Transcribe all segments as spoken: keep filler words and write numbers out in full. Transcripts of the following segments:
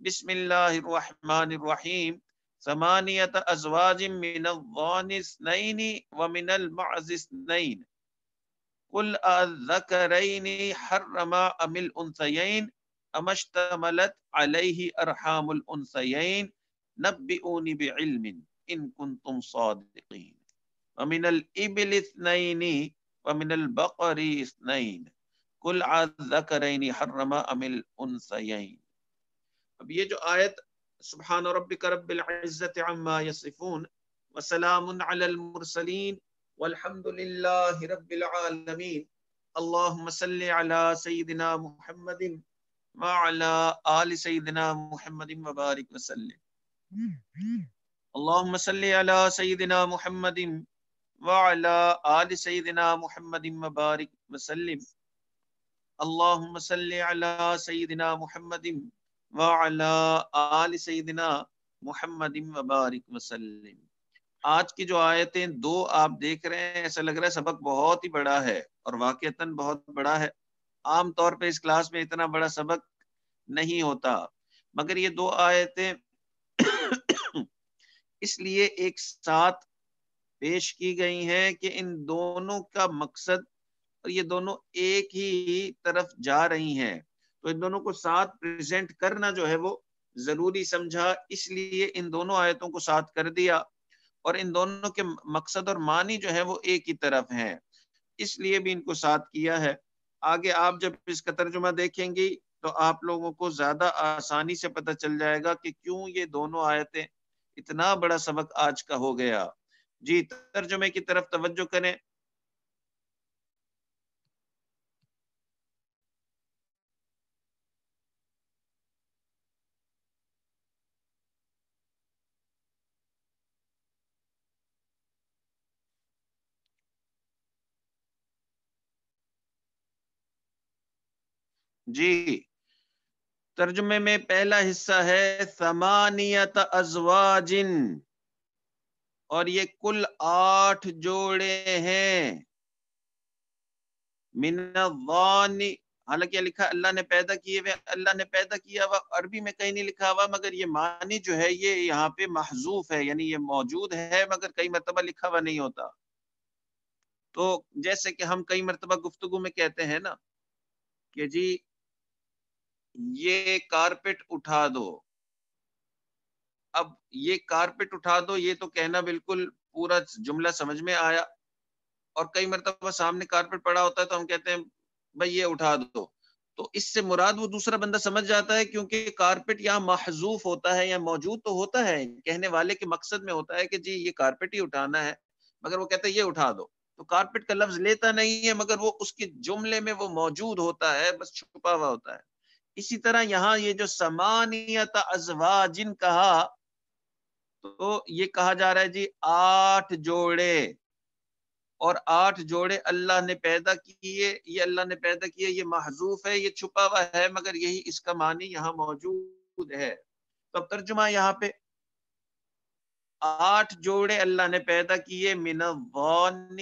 بسم اللہ الرحمن الرحیم ثمانیت ازواج من الضان اثنین ومن المعز اثنین قل الذکرین حرم ام الانثیین ام اشتملت علیہ ارحام الانثیین نبئونی بعلم ان کنتم صادقین ومن الابل اثنین ومن البقر اثنین قل الذکرین حرم ام الانثیین. اب یہ جو آیت سبحان ربک رب العزت عما یصفون وسلام علی المرسلین والحمد للہ رب العالمین اللہم صلی علی سیدنا محمد وعلی آل سیدنا محمد وبارک وسلم. اللہم صلی علی سیدنا محمد وعلی آل سیدنا محمد وبارک وسلم. اللہم صلی علی سیدنا محمد وعلی آل سیدنا محمد وبارک وسلم. آج کی جو آیتیں دو آپ دیکھ رہے ہیں، ایسا لگ رہا ہے سبق بہت ہی بڑا ہے اور واقعتاً بہت بڑا ہے. عام طور پہ اس کلاس میں اتنا بڑا سبق نہیں ہوتا، مگر یہ دو آیتیں اس لیے ایک ساتھ پیش کی گئی ہیں کہ ان دونوں کا مقصد، اور یہ دونوں ایک ہی طرف جا رہی ہیں، تو ان دونوں کو ساتھ پریزنٹ کرنا جو ہے وہ ضروری سمجھا، اس لیے ان دونوں آیتوں کو ساتھ کر دیا، اور ان دونوں کے مقصد اور معنی جو ہے وہ ایک ہی طرف ہیں، اس لیے بھی ان کو ساتھ کیا ہے. آگے آپ جب اس کا ترجمہ دیکھیں گی تو آپ لوگوں کو زیادہ آسانی سے پتہ چل جائے گا کہ کیوں یہ دونوں آیتیں اتنا بڑا سبق آج کا ہو گیا. جی ترجمے کی طرف توجہ کریں. جی ترجمے میں پہلا حصہ ہے ثمانیت ازواجن، اور یہ کل آٹھ جوڑے ہیں. من الضان، حالانکہ لکھا اللہ نے پیدا کیے ہوئے، اللہ نے پیدا کیا ہوا عربی میں کہیں نہیں لکھا ہوا، مگر یہ معنی جو ہے یہ یہاں پہ محذوف ہے، یعنی یہ موجود ہے مگر کئی مرتبہ لکھا ہوا نہیں ہوتا. تو جیسے کہ ہم کئی مرتبہ گفتگو میں کہتے ہیں نا کہ جی یہ کارپٹ اٹھا دو، اب یہ کارپٹ اٹھا دو یہ تو کہنا بالکل پورا جملہ سمجھ میں آیا، اور کئی مرتبہ سامنے کارپٹ پڑا ہوتا ہے تو ہم کہتے ہیں بھئی یہ اٹھا دو، تو اس سے مراد وہ دوسرا بندہ سمجھ جاتا ہے، کیونکہ کارپٹ یہاں محذوف ہوتا ہے یا موجود تو ہوتا ہے، کہنے والے کے مقصد میں ہوتا ہے کہ جی یہ کارپٹ ہی اٹھانا ہے، مگر وہ کہتا ہے یہ اٹھا دو، تو کارپٹ کا لفظ لیتا نہیں ہے مگر وہ اس کے جملے میں وہ موجود ہوتا ہے، بس چھپا ہوا ہوتا ہے. اسی طرح یہاں یہ جو ثمانیت ازواجن کہا تو یہ کہا جا رہا ہے جی آٹھ جوڑے، اور آٹھ جوڑے اللہ نے پیدا کیے، یہ اللہ نے پیدا کیے، یہ محذوف ہے، یہ چھپا ہوا ہے، مگر یہی اس کا معنی یہاں موجود ہے. تو اب ترجمہ یہاں پہ آٹھ جوڑے اللہ نے پیدا کیے من الضان،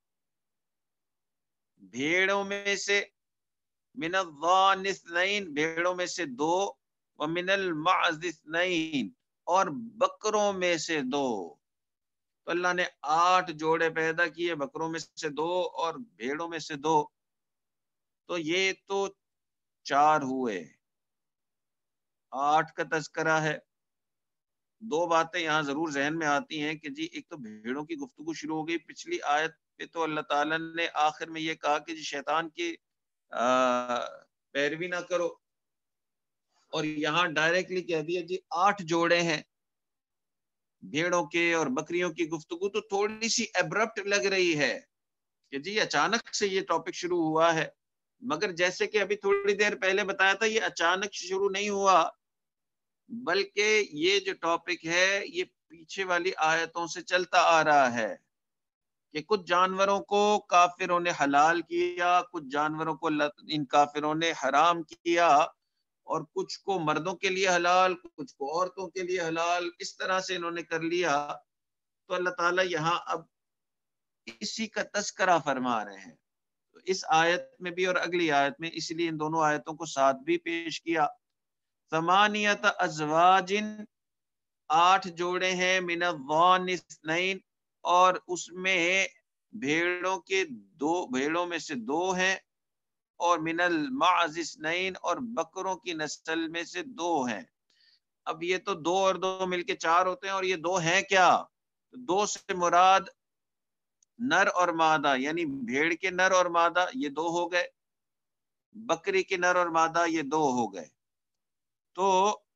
بھیڑوں میں سے، من الضان اثنین، بھیڑوں میں سے دو، ومن المعز اثنین، اور بکروں میں سے دو. تو اللہ نے آٹھ جوڑے پیدا کیے، بکروں میں سے دو اور بھیڑوں میں سے دو، تو یہ تو چار ہوئے. آٹھ کا تذکرہ ہے. دو باتیں یہاں ضرور ذہن میں آتی ہیں کہ جی ایک تو بھیڑوں کی گفتگو شروع ہو گئی، پچھلی آیت پہ تو اللہ تعالیٰ نے آخر میں یہ کہا کہ جی شیطان کی پیروی نہ کرو، اور یہاں ڈائریکٹلی کہہ دیا جی آٹھ جوڑے ہیں بھیڑوں کے اور بکریوں کی گفتگو، تو تھوڑی سی ایبرپٹ لگ رہی ہے کہ جی اچانک سے یہ ٹاپک شروع ہوا ہے، مگر جیسے کہ ابھی تھوڑی دیر پہلے بتایا تھا یہ اچانک شروع نہیں ہوا، بلکہ یہ جو ٹاپک ہے یہ پیچھے والی آیتوں سے چلتا آ رہا ہے کہ کچھ جانوروں کو کافروں نے حلال کیا، کچھ جانوروں کو ان کافروں نے حرام کیا، اور کچھ کو مردوں کے لیے حلال، کچھ کو عورتوں کے لیے حلال، اس طرح سے انہوں نے کر لیا. تو اللہ تعالیٰ یہاں اب اسی کا تذکرہ فرما رہے ہیں، تو اس آیت میں بھی اور اگلی آیت میں، اس لیے ان دونوں آیتوں کو ساتھ بھی پیش کیا. ثمانیت ازواجن آٹھ جوڑے ہیں، من الضان اثنین اور اس میں بھیڑوں کے دو بھیڑوں میں سے دو ہیں، اور من المعز اثنین اور بکروں کی نسل میں سے دو ہیں۔ اب یہ تو دو اور دو مل کے چار ہوتے ہیں، اور یہ دو ہیں کیا؟ دو سے مراد نر اور مادہ، یعنی بھیڑ کے نر اور مادہ یہ دو ہو گئے، بکری کے نر اور مادہ یہ دو ہو گئے، تو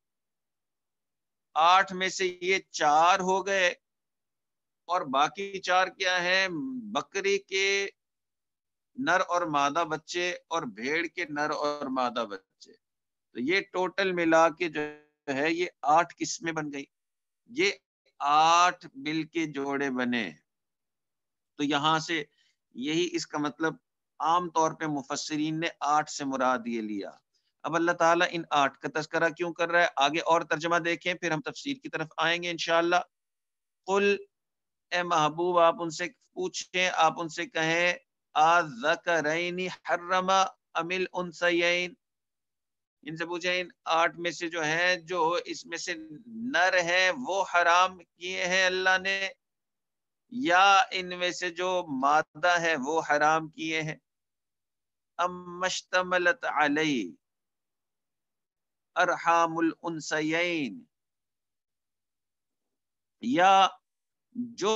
آٹھ میں سے یہ چار ہو گئے، اور باقی چار کیا ہے؟ بکری کے نر اور مادہ بچے اور بھیڑ کے نر اور مادہ بچے، تو یہ ٹوٹل ملا کے جو ہے یہ آٹھ قسمیں بن گئی، یہ آٹھ مل کے جوڑے بنے۔ تو یہاں سے یہی اس کا مطلب عام طور پہ مفسرین نے آٹھ سے مراد یہ لیا۔ اب اللہ تعالیٰ ان آٹھ کا تذکرہ کیوں کر رہا ہے؟ آگے اور ترجمہ دیکھیں، پھر ہم تفسیر کی طرف آئیں گے انشاءاللہ۔ قل، اے محبوب آپ ان سے پوچھیں، آپ ان سے کہیں، اذکرین حرم ام الانثیین، ان سے پوچھیں ان آٹھ میں سے جو ہے، جو اس میں سے نر ہے وہ حرام کیے ہیں اللہ نے، یا ان میں سے جو مادہ ہے وہ حرام کیے ہیں؟ ام مشتملت علی ارحام الانثیین، یا جو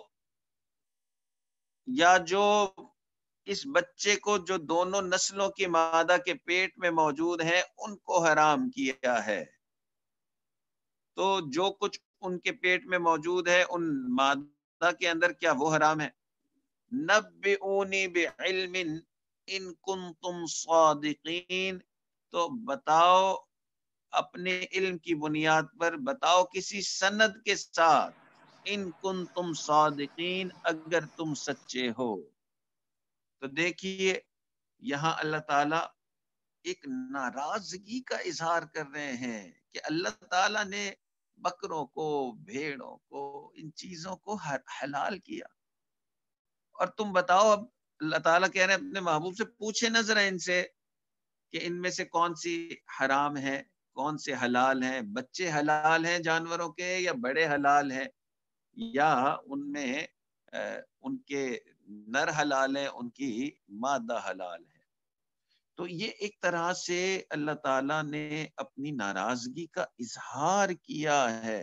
یا جو اس بچے کو جو دونوں نسلوں کی مادہ کے پیٹ میں موجود ہیں ان کو حرام کیا ہے، تو جو کچھ ان کے پیٹ میں موجود ہے ان مادہ کے اندر کیا وہ حرام ہے؟ نبئونی بعلم ان کنتم صادقین، تو بتاؤ اپنے علم کی بنیاد پر، بتاؤ کسی سند کے ساتھ، ان کنتم صادقین اگر تم سچے ہو۔ تو دیکھیے یہاں اللہ تعالیٰ ایک ناراضگی کا اظہار کر رہے ہیں کہ اللہ تعالیٰ نے بکروں کو، بھیڑوں کو، ان چیزوں کو حلال کیا، اور تم بتاؤ۔ اب اللہ تعالیٰ کہہ رہے ہیں اپنے محبوب سے پوچھے نہ ذرا ان سے کہ ان میں سے کون سی حرام ہے، کون سے حلال ہیں، بچے حلال ہیں جانوروں کے یا بڑے حلال ہیں، یا ان میں ان کے نر حلال ہیں، ان کی مادہ حلال ہے۔ تو یہ ایک طرح سے اللہ تعالیٰ نے اپنی ناراضگی کا اظہار کیا ہے۔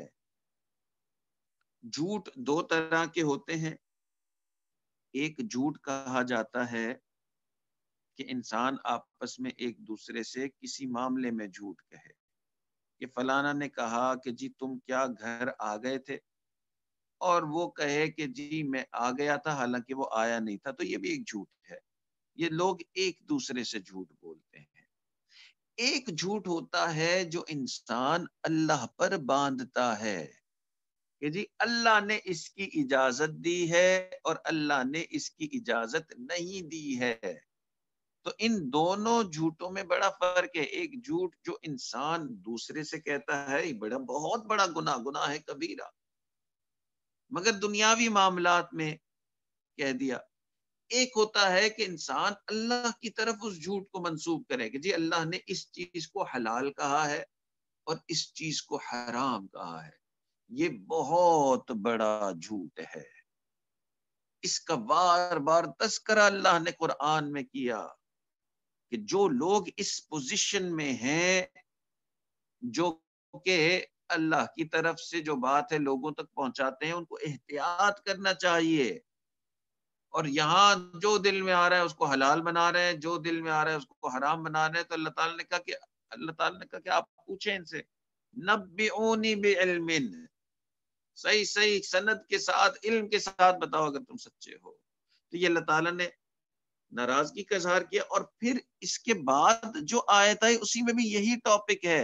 جھوٹ دو طرح کے ہوتے ہیں، ایک جھوٹ کہا جاتا ہے کہ انسان آپس میں ایک دوسرے سے کسی معاملے میں جھوٹ کہے کہ فلانا نے کہا کہ جی تم کیا گھر آ گئے تھے، اور وہ کہے کہ جی میں آ گیا تھا حالانکہ وہ آیا نہیں تھا، تو یہ بھی ایک جھوٹ ہے۔ یہ لوگ ایک دوسرے سے جھوٹ بولتے ہیں۔ ایک جھوٹ ہوتا ہے جو انسان اللہ پر باندھتا ہے کہ جی اللہ نے اس کی اجازت دی ہے اور اللہ نے اس کی اجازت نہیں دی ہے۔ تو ان دونوں جھوٹوں میں بڑا فرق ہے۔ ایک جھوٹ جو انسان دوسرے سے کہتا ہے یہ بڑا بہت بڑا گناہ گناہ ہے کبیرہ، مگر دنیاوی معاملات میں کہہ دیا۔ ایک ہوتا ہے کہ انسان اللہ کی طرف اس جھوٹ کو منسوب کرے کہ جی اللہ نے اس چیز کو حلال کہا ہے اور اس چیز کو حرام کہا ہے، یہ بہت بڑا جھوٹ ہے۔ اس کا بار بار تذکرہ اللہ نے قرآن میں کیا کہ جو لوگ اس پوزیشن میں ہیں، جو کہ اللہ کی طرف سے جو بات ہے لوگوں تک پہنچاتے ہیں، ان کو احتیاط کرنا چاہیے، اور یہاں جو دل میں آ رہا ہے اس کو حلال بنا رہے ہیں، جو دل میں آ رہا ہے اس کو حرام بنا رہے ہیں۔ تو اللہ تعالیٰ نے کہا کہ اللہ تعالیٰ نے کہا کہ آپ پوچھیں ان سے، نبئونی بعلم، صحیح صحیح سند کے ساتھ، علم کے ساتھ بتاؤ اگر تم سچے ہو۔ تو یہ اللہ تعالیٰ نے ناراضگی کا اظہار کیا، اور پھر اس کے بعد جو آیت آئی اسی میں بھی یہی ٹاپک ہے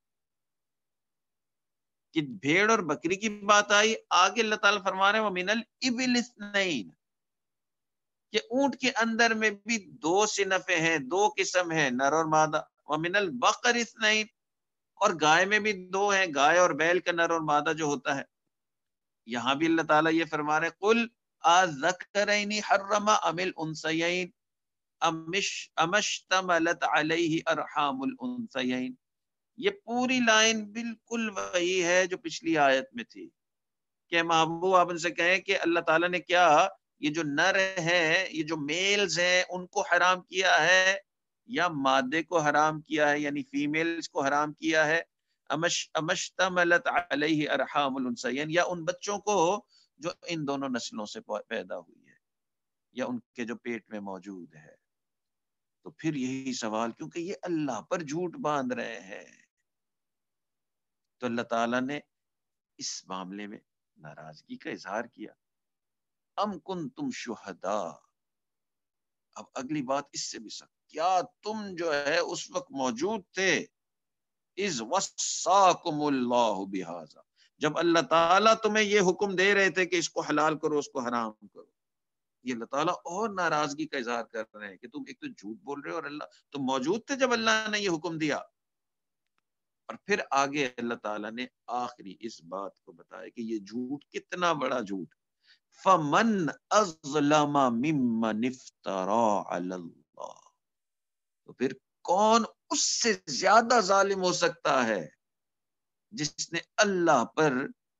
کہ بھیڑ اور بکری کی بات آئی۔ آگے اللہ تعالیٰ فرما رہے ہیں وَمِنَ الْإِبِلِ اثْنَيْنِ، کہ اونٹ کے اندر میں بھی دو صنفیں ہیں، دو قسم ہیں، نر اور مادہ۔ وَمِنَ الْبَقَرِ اثْنَيْنِ، اور گائے میں بھی دو ہیں، گائے اور بیل کا نر اور مادہ جو ہوتا ہے۔ یہاں بھی اللہ تعالیٰ یہ فرما رہے قُلْ أَذَكَرَيْنِ حَرَّمَ أَمِ الْأُنثَيَيْنِ أَمَ اشْتَمَلَتْ عَلَيْهِ أَرْحَامُ الْأُنثَيَيْنِ، یہ پوری لائن بالکل وہی ہے جو پچھلی آیت میں تھی کہ محبوب آپ ان سے کہیں کہ اللہ تعالیٰ نے کیا یہ جو نر ہیں، یہ جو میلز ہیں، ان کو حرام کیا ہے یا مادے کو حرام کیا ہے، یعنی فیمیلز کو حرام کیا ہے، امش امشتملت علیہ ارحام الانثیین، یا ان بچوں کو جو ان دونوں نسلوں سے پیدا ہوئی ہے یا ان کے جو پیٹ میں موجود ہے۔ تو پھر یہی سوال، کیونکہ یہ اللہ پر جھوٹ باندھ رہے ہیں، تو اللہ تعالیٰ نے اس معاملے میں ناراضگی کا اظہار کیا۔ ام کنتم شہداء، اب اگلی بات اس سے بھی سخت، کیا تم جو ہے اس وقت موجود تھے، اذ وصاکم اللہ بہذا، جب اللہ تعالیٰ تمہیں یہ حکم دے رہے تھے کہ اس کو حلال کرو اس کو حرام کرو۔ یہ اللہ تعالیٰ اور ناراضگی کا اظہار کر رہے ہیں کہ تم ایک تو جھوٹ بول رہے ہو، اور اللہ تم موجود تھے جب اللہ نے یہ حکم دیا۔ اور پھر آگے اللہ تعالیٰ نے آخری اس بات کو بتایا کہ یہ جھوٹ کتنا بڑا جھوٹ، فمن اظلم ممن افترا علی اللہ، تو پھر کون اس سے زیادہ ظالم ہو سکتا ہے جس نے اللہ پر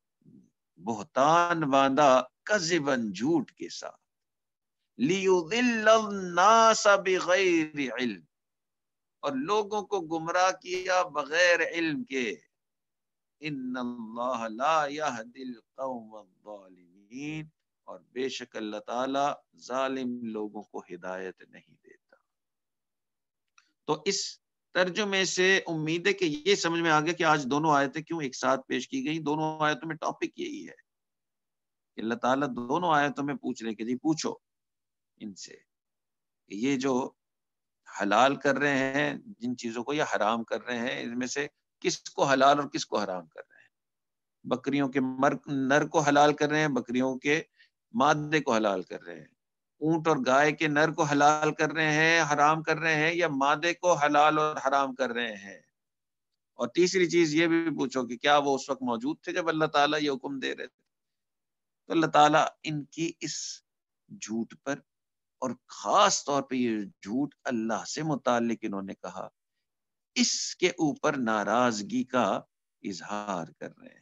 بہتان باندھا، کذباً جھوٹ کے ساتھ، لیضل الناس بغیر علم، اور لوگوں کو گمراہ کیا بغیر علم کے، ان اللہ لا یہدی القوم الظالمین، اور بے شک اللہ تعالی ظالم لوگوں کو ہدایت نہیں دیتا۔ تو اس ترجمے سے امید ہے کہ یہ سمجھ میں آگیا کہ آج دونوں آیتیں کیوں ایک ساتھ پیش کی گئی۔ دونوں آیتوں میں ٹاپک یہی ہے کہ اللہ تعالیٰ دونوں آیتوں میں پوچھ رہے کہ جی پوچھو ان سے کہ یہ جو حلال کر رہے ہیں جن چیزوں کو، یا حرام کر رہے ہیں، ان میں سے کس کو حلال اور کس کو حرام کر رہے ہیں؟ بکریوں کے مر نر کو حلال کر رہے ہیں، بکریوں کے مادے کو حلال کر رہے ہیں، اونٹ اور گائے کے نر کو حلال کر رہے ہیں، حرام کر رہے ہیں، یا مادے کو حلال اور حرام کر رہے ہیں؟ اور تیسری چیز یہ بھی پوچھو کہ کیا وہ اس وقت موجود تھے جب اللہ تعالیٰ یہ حکم دے رہے تھے؟ تو اللہ تعالیٰ ان کی اس جھوٹ پر، اور خاص طور پہ یہ جھوٹ اللہ سے متعلق انہوں نے کہا، اس کے اوپر ناراضگی کا اظہار کر رہے ہیں۔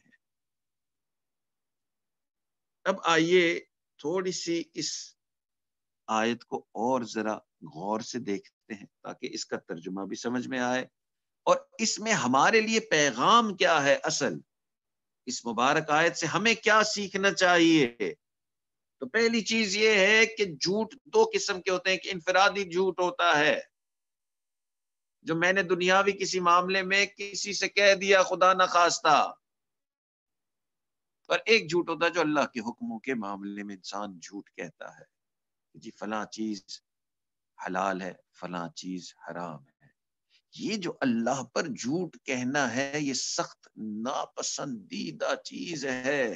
اب آئیے تھوڑی سی اس آیت کو اور ذرا غور سے دیکھتے ہیں تاکہ اس کا ترجمہ بھی سمجھ میں آئے، اور اس میں ہمارے لیے پیغام کیا ہے، اصل اس مبارک آیت سے ہمیں کیا سیکھنا چاہیے۔ تو پہلی چیز یہ ہے کہ جھوٹ دو قسم کے ہوتے ہیں، کہ انفرادی جھوٹ ہوتا ہے جو میں نے دنیاوی کسی معاملے میں کسی سے کہہ دیا خدا نخواستہ، اور ایک جھوٹ ہوتا ہے جو اللہ کے حکموں کے معاملے میں انسان جھوٹ کہتا ہے کہ جی فلاں چیز حلال ہے، فلاں چیز حرام ہے۔ یہ جو اللہ پر جھوٹ کہنا ہے یہ سخت ناپسندیدہ چیز ہے،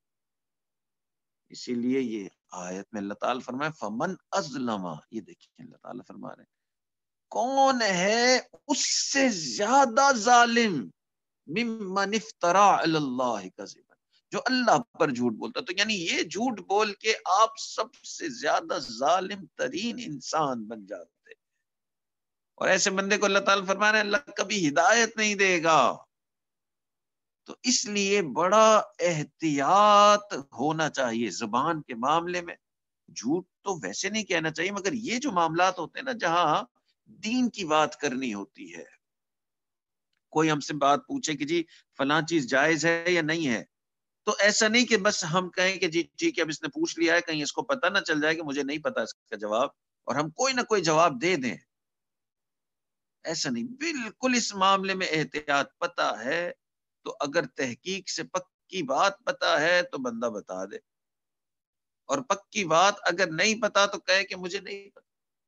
اسی لیے یہ آیت میں اللہ تعالیٰ فرمائے فمن ازلم، یہ دیکھیں اللہ تعالیٰ فرما رہے ہیں کون ہے اس سے زیادہ ظالم، ممن افترا علی اللہ کذبا، جو اللہ پر جھوٹ بولتا۔ تو یعنی یہ جھوٹ بول کے آپ سب سے زیادہ ظالم ترین انسان بن جاتے، اور ایسے بندے کو اللہ تعالیٰ فرما رہے ہیں اللہ کبھی ہدایت نہیں دے گا۔ تو اس لیے بڑا احتیاط ہونا چاہیے زبان کے معاملے میں۔ جھوٹ تو ویسے نہیں کہنا چاہیے، مگر یہ جو معاملات ہوتے ہیں نا جہاں دین کی بات کرنی ہوتی ہے، کوئی ہم سے بات پوچھے کہ جی فلاں چیز جائز ہے یا نہیں ہے، تو ایسا نہیں کہ بس ہم کہیں کہ جی ٹھیک ہے اب اس نے پوچھ لیا ہے، کہیں اس کو پتہ نہ چل جائے کہ مجھے نہیں پتا اس کا جواب، اور ہم کوئی نہ کوئی جواب دے دیں۔ ایسا نہیں، بالکل اس معاملے میں احتیاط۔ پتہ ہے تو اگر تحقیق سے پکی بات پتہ ہے تو بندہ بتا دے، اور پکی بات اگر نہیں پتا تو کہے کہ مجھے نہیں پتا۔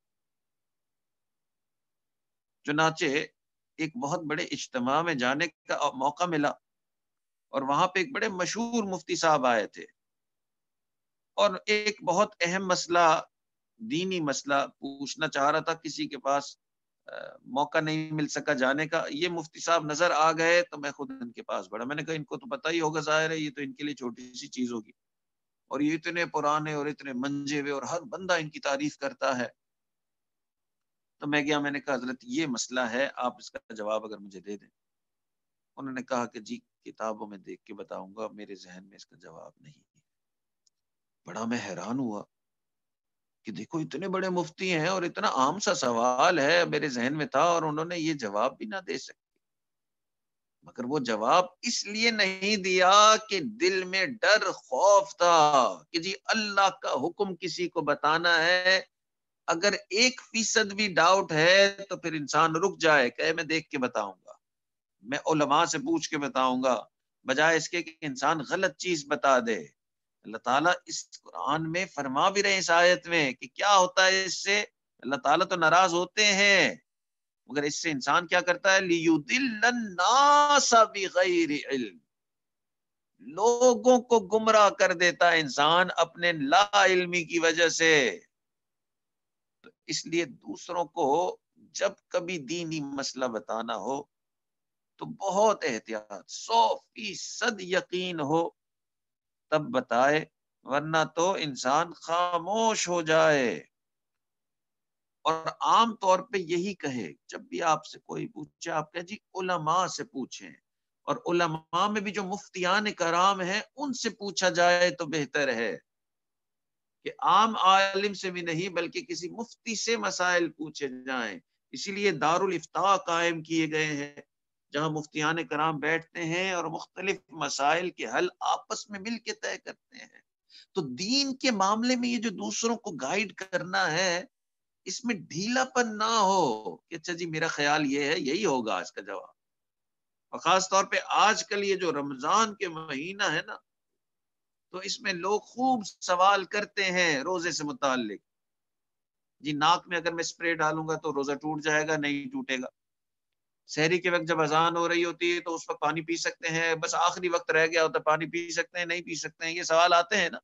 چنانچہ ایک بہت بڑے اجتماع میں جانے کا موقع ملا، اور وہاں پہ ایک بڑے مشہور مفتی صاحب آئے تھے، اور ایک بہت اہم مسئلہ، دینی مسئلہ پوچھنا چاہ رہا تھا کسی کے پاس، موقع نہیں مل سکا جانے کا۔ یہ مفتی صاحب نظر آ گئے تو میں خود ان کے پاس بڑھا، میں نے کہا ان کو تو پتہ ہی ہوگا، ظاہر ہے یہ تو ان کے لیے چھوٹی سی چیز ہوگی، اور یہ اتنے پرانے اور اتنے منجے ہوئے، اور ہر بندہ ان کی تعریف کرتا ہے۔ تو میں گیا، میں نے کہا حضرت یہ مسئلہ ہے، آپ اس کا جواب اگر مجھے دے دیں۔ انہوں نے کہا کہ جی کتابوں میں دیکھ کے بتاؤں گا، میرے ذہن میں اس کا جواب نہیں ہے۔ بڑا میں حیران ہوا کہ دیکھو اتنے بڑے مفتی ہیں اور اتنا عام سا سوال ہے میرے ذہن میں تھا اور انہوں نے یہ جواب بھی نہ دے سکے۔ مگر وہ جواب اس لیے نہیں دیا کہ دل میں ڈر خوف تھا کہ جی اللہ کا حکم کسی کو بتانا ہے، اگر ایک فیصد بھی ڈاؤٹ ہے تو پھر انسان رک جائے کہ میں دیکھ کے بتاؤں گا، میں علماء سے پوچھ کے بتاؤں گا، بجائے اس کے کہ انسان غلط چیز بتا دے۔ اللہ تعالیٰ اس قرآن میں فرما بھی رہے اس آیت میں کہ کیا ہوتا ہے اس سے، اللہ تعالیٰ تو ناراض ہوتے ہیں مگر اس سے انسان کیا کرتا ہے، لِيُضِلَّ النَّاسَ بِغَيْرِ علم، لوگوں کو گمراہ کر دیتا ہے انسان اپنے لا علمی کی وجہ سے۔ تو اس لیے دوسروں کو جب کبھی دینی مسئلہ بتانا ہو تو بہت احتیاط، سو فیصد یقین ہو تب بتائے، ورنہ تو انسان خاموش ہو جائے۔ اور عام طور پہ یہی کہے، جب بھی آپ سے کوئی پوچھے آپ کہیں جی علماء سے پوچھیں، اور علماء میں بھی جو مفتیان کرام ہیں ان سے پوچھا جائے تو بہتر ہے کہ عام عالم سے بھی نہیں بلکہ کسی مفتی سے مسائل پوچھے جائیں۔ اسی لیے دارالافتاء قائم کیے گئے ہیں جہاں مفتیان کرام بیٹھتے ہیں اور مختلف مسائل کے حل آپس میں مل کے طے کرتے ہیں۔ تو دین کے معاملے میں یہ جو دوسروں کو گائیڈ کرنا ہے اس میں ڈھیلا پن نہ ہو کہ اچھا جی میرا خیال یہ ہے یہی ہوگا اس کا جواب۔ اور خاص طور پہ آج کل یہ جو رمضان کے مہینہ ہے نا، تو اس میں لوگ خوب سوال کرتے ہیں روزے سے متعلق، جی ناک میں اگر میں اسپرے ڈالوں گا تو روزہ ٹوٹ جائے گا، نہیں ٹوٹے گا۔ سحری کے وقت جب اذان ہو رہی ہوتی ہے تو اس وقت پانی پی سکتے ہیں، بس آخری وقت رہ گیا ہوتا ہے پانی پی سکتے ہیں نہیں پی سکتے ہیں، یہ سوال آتے ہیں نا۔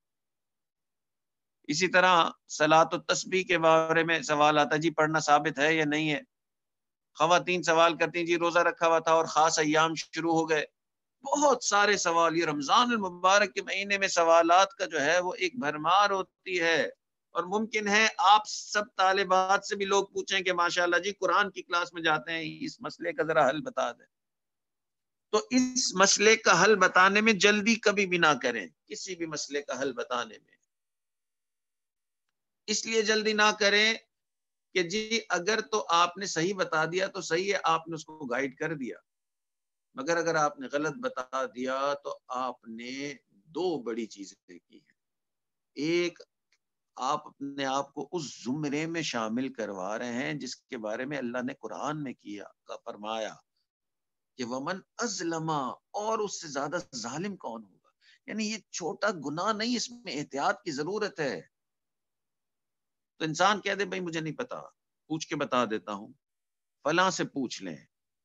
اسی طرح صلاۃ التسبیح کے بارے میں سوال آتا ہے، جی پڑھنا ثابت ہے یا نہیں ہے۔ خواتین سوال کرتی ہیں جی روزہ رکھا ہوا تھا اور خاص ایام شروع ہو گئے۔ بہت سارے سوال، یہ رمضان المبارک کے مہینے میں سوالات کا جو ہے وہ ایک بھرمار ہوتی ہے۔ اور ممکن ہے آپ سب طالبات سے بھی لوگ پوچھیں کہ ماشاءاللہ جی قرآن کی کلاس میں جاتے ہیں، اس مسئلے کا ذرا حل بتا دیں۔ تو اس مسئلے کا حل بتانے میں جلدی کبھی بھی نہ کریں، کسی بھی مسئلے کا حل بتانے میں اس لیے جلدی نہ کریں کہ جی اگر تو آپ نے صحیح بتا دیا تو صحیح ہے، آپ نے اس کو گائیڈ کر دیا، مگر اگر آپ نے غلط بتا دیا تو آپ نے دو بڑی چیزیں کی ہیں۔ ایک، آپ اپنے آپ کو اس زمرے میں شامل کروا رہے ہیں جس کے بارے میں اللہ نے قرآن میں کیا کا فرمایا کہ ومن ازلم، اور اس سے زیادہ ظالم کون ہوگا۔ یعنی یہ چھوٹا گناہ نہیں، اس میں احتیاط کی ضرورت ہے۔ تو انسان کہہ دے بھائی مجھے نہیں پتا، پوچھ کے بتا دیتا ہوں، فلاں سے پوچھ لیں۔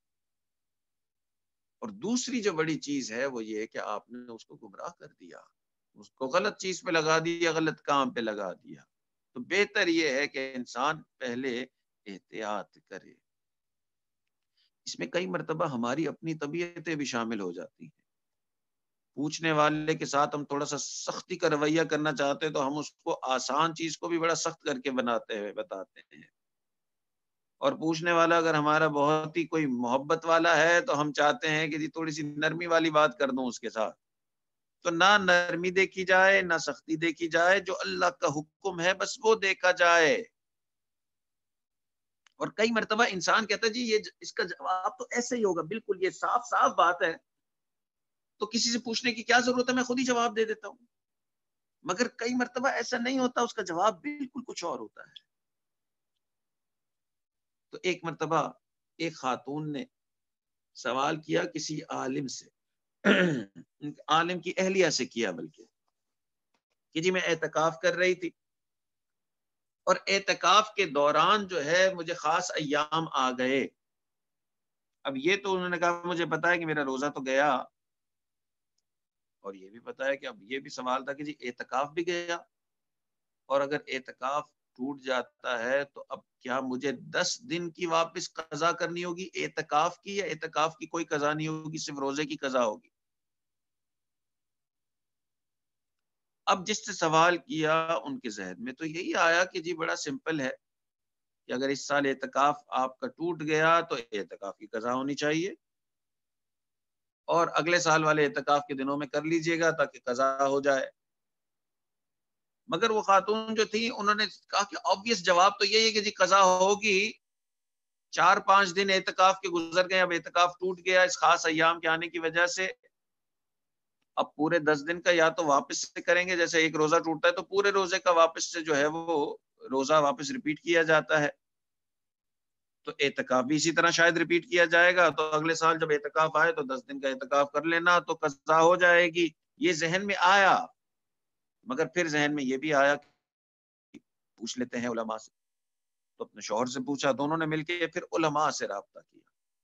اور دوسری جو بڑی چیز ہے وہ یہ ہے کہ آپ نے اس کو گمراہ کر دیا، اس کو غلط چیز پہ لگا دیا، غلط کام پہ لگا دیا۔ تو بہتر یہ ہے کہ انسان پہلے احتیاط کرے۔ اس میں کئی مرتبہ ہماری اپنی طبیعتیں بھی شامل ہو جاتی ہیں۔ پوچھنے والے کے ساتھ ہم تھوڑا سا سختی کا رویہ کرنا چاہتے ہیں تو ہم اس کو آسان چیز کو بھی بڑا سخت کر کے بناتے ہیں بتاتے ہیں، اور پوچھنے والا اگر ہمارا بہت ہی کوئی محبت والا ہے تو ہم چاہتے ہیں کہ جی تھوڑی سی نرمی والی بات کر دوں اس کے ساتھ۔ تو نہ نرمی دیکھی جائے نہ سختی دیکھی جائے، جو اللہ کا حکم ہے بس وہ دیکھا جائے۔ اور کئی مرتبہ انسان کہتا ہے جی یہ اس کا جواب تو ایسے ہی ہوگا، بالکل یہ صاف صاف بات ہے، تو کسی سے پوچھنے کی کیا ضرورت ہے، میں خود ہی جواب دے دیتا ہوں۔ مگر کئی مرتبہ ایسا نہیں ہوتا، اس کا جواب بالکل کچھ اور ہوتا ہے۔ تو ایک مرتبہ ایک خاتون نے سوال کیا کسی عالم سے، عالم کی اہلیہ سے کیا بلکہ، کہ جی میں اعتکاف کر رہی تھی اور اعتکاف کے دوران جو ہے مجھے خاص ایام آ گئے۔ اب یہ تو انہوں نے کہا مجھے پتا ہے کہ میرا روزہ تو گیا، اور یہ بھی پتا ہے کہ اب یہ بھی سوال تھا کہ جی اعتکاف بھی گیا، اور اگر اعتکاف ٹوٹ جاتا ہے تو اب کیا مجھے دس دن کی واپس قضا کرنی ہوگی اعتکاف کی، یا اعتکاف کی کوئی قضا نہیں ہوگی، صرف روزے کی قضا ہوگی۔ اب جس سے سوال کیا ان کے ذہن میں تو یہی آیا کہ جی بڑا سمپل ہے کہ اگر اس سال اعتکاف آپ کا ٹوٹ گیا تو اعتکاف کی قضا ہونی چاہیے۔ اور اگلے سال والے اعتکاف کے دنوں میں کر لیجئے گا تاکہ قضا ہو جائے۔ مگر وہ خاتون جو تھی انہوں نے کہا کہ obvious جواب تو یہی ہے کہ جی قضا ہوگی، چار پانچ دن اعتکاف کے گزر گئے، اب اعتکاف ٹوٹ گیا اس خاص ایام کے آنے کی وجہ سے، اب پورے دس دن کا یا تو واپس سے کریں گے، جیسے ایک روزہ ٹوٹتا ہے تو پورے روزے کا واپس سے جو ہے وہ روزہ واپس ریپیٹ کیا جاتا ہے، تو اعتکاف بھی اسی طرح شاید ریپیٹ کیا جائے گا، تو اگلے سال جب اعتکاف آئے تو دس دن کا اعتکاف کر لینا تو قضا ہو جائے گی۔ یہ ذہن میں آیا، مگر پھر ذہن میں یہ بھی آیا کہ پوچھ لیتے ہیں علماء سے، تو اپنے شوہر سے پوچھا، دونوں نے مل کے پھر علماء سے رابطہ کیا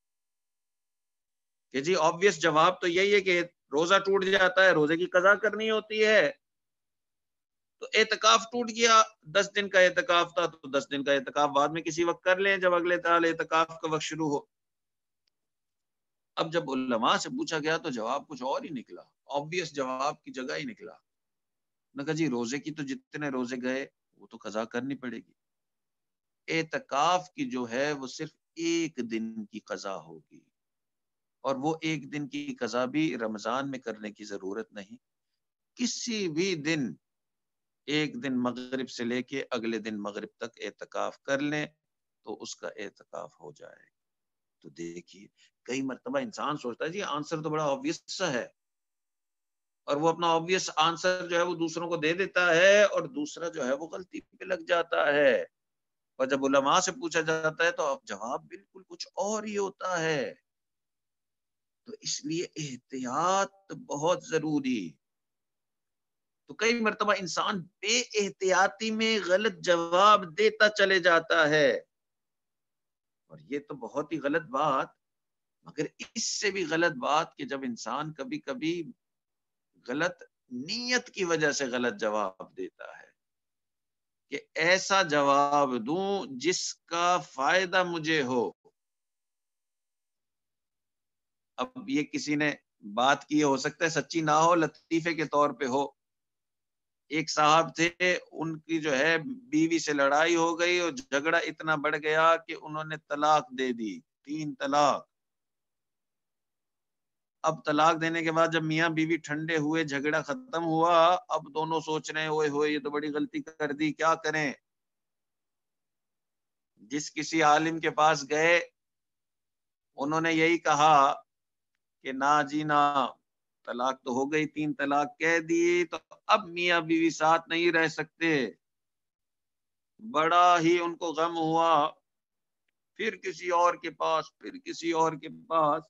کہ جی obvious جواب تو یہی ہے کہ روزہ ٹوٹ جاتا ہے، روزے کی قضا کرنی ہوتی ہے، تو اعتکاف ٹوٹ گیا، دس دن کا اعتکاف تھا تو دس دن کا اعتکاف بعد میں کسی وقت کر لیں جب اگلے سال اعتکاف کا وقت شروع ہو۔ اب جب علماء سے پوچھا گیا تو جواب کچھ اور ہی نکلا، obvious جواب کی جگہ ہی نکلا۔ نے کہا جی روزے کی تو جتنے روزے گئے وہ تو قضا کرنی پڑے گی، اعتکاف کی جو ہے وہ صرف ایک دن کی قضا ہوگی، اور وہ ایک دن کی قضا بھی رمضان میں کرنے کی ضرورت نہیں، کسی بھی دن ایک دن مغرب سے لے کے اگلے دن مغرب تک اعتکاف کر لیں تو اس کا اعتکاف ہو جائے۔ تو دیکھیے کئی مرتبہ انسان سوچتا ہے جی آنسر تو بڑا obvious سا ہے، اور وہ اپنا obvious آنسر جو ہے وہ دوسروں کو دے دیتا ہے اور دوسرا جو ہے وہ غلطی پہ لگ جاتا ہے، اور جب علماء سے پوچھا جاتا ہے تو جواب بالکل کچھ اور ہی ہوتا ہے۔ تو اس لیے احتیاط بہت ضروری۔ تو کئی مرتبہ انسان بے احتیاطی میں غلط جواب دیتا چلے جاتا ہے، اور یہ تو بہت ہی غلط بات، مگر اس سے بھی غلط بات کہ جب انسان کبھی کبھی غلط نیت کی وجہ سے غلط جواب دیتا ہے، کہ ایسا جواب دوں جس کا فائدہ مجھے ہو۔ اب یہ کسی نے بات کی ہو سکتا ہے سچی نہ ہو، لطیفے کے طور پہ ہو، ایک صاحب تھے ان کی جو ہے بیوی سے لڑائی ہو گئی اور جھگڑا اتنا بڑھ گیا کہ انہوں نے طلاق دے دی، تین طلاق۔ اب طلاق دینے کے بعد جب میاں بیوی ٹھنڈے ہوئے، جھگڑا ختم ہوا، اب دونوں سوچ رہے ہیں اوئے ہوئے یہ تو بڑی غلطی کر دی، کیا کریں؟ جس کسی عالم کے پاس گئے انہوں نے یہی کہا کہ نا جی نا، طلاق تو ہو گئی، تین طلاق کہہ دی تو اب میاں بیوی ساتھ نہیں رہ سکتے۔ بڑا ہی ان کو غم ہوا، پھر کسی اور کے پاس، پھر کسی اور کے پاس،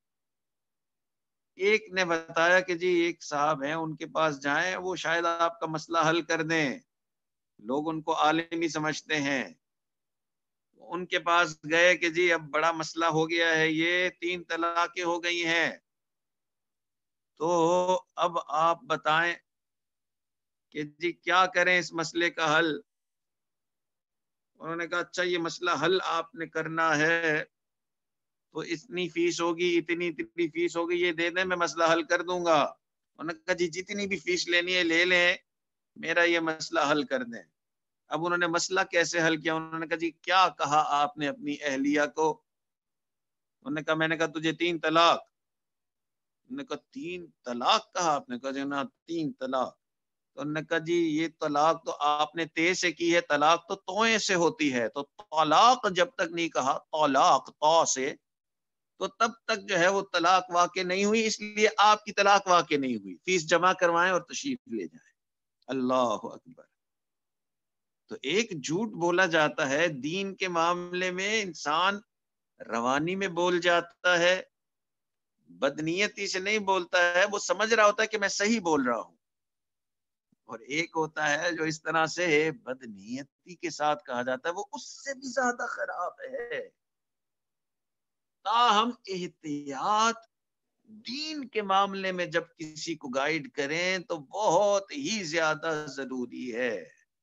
ایک نے بتایا کہ جی ایک صاحب ہیں ان کے پاس جائیں، وہ شاید آپ کا مسئلہ حل کر دیں، لوگ ان کو عالم ہی سمجھتے ہیں۔ ان کے پاس گئے کہ جی اب بڑا مسئلہ ہو گیا ہے، یہ تین طلاقیں ہو گئی ہیں، تو اب آپ بتائیں کہ جی کیا کریں اس مسئلے کا حل۔ انہوں نے کہا اچھا یہ مسئلہ حل آپ نے کرنا ہے تو اتنی فیس ہوگی، اتنی اتنی فیس ہوگی، یہ دے دیں میں مسئلہ حل کر دوں گا۔ انہوں نے کہا جی جتنی بھی فیس لینی ہے لے لیں، میرا یہ مسئلہ حل کر دیں۔ اب انہوں نے مسئلہ کیسے حل کیا؟ انہوں نے کہا جی کیا کہا آپ نے اپنی اہلیہ کو؟ انہوں نے کہا میں نے کہا تجھے تین طلاق۔ انہوں نے کہا تین طلاق کہا آپ نے؟ کہا جی نا تین طلاق۔ تو انہوں نے کہا جی یہ طلاق تو آپ نے تے سے کی ہے، طلاق تو توئیں سے ہوتی ہے، تو طلاق جب تک نہیں کہا طلاق تو سے، تو تب تک جو ہے وہ طلاق واقع نہیں ہوئی، اس لیے آپ کی طلاق واقع نہیں ہوئی، فیس جمع کروائیں اور تشریف لے جائیں۔ اللہ اکبر۔ تو ایک جھوٹ بولا جاتا ہے دین کے معاملے میں، انسان روانی میں بول جاتا ہے، بدنیتی سے نہیں بولتا ہے، وہ سمجھ رہا ہوتا ہے کہ میں صحیح بول رہا ہوں، اور ایک ہوتا ہے جو اس طرح سے بدنیتی کے ساتھ کہا جاتا ہے، وہ اس سے بھی زیادہ خراب ہے۔ تاہم احتیاط دین کے معاملے میں جب کسی کو گائیڈ کریں تو بہت ہی زیادہ ضروری ہے۔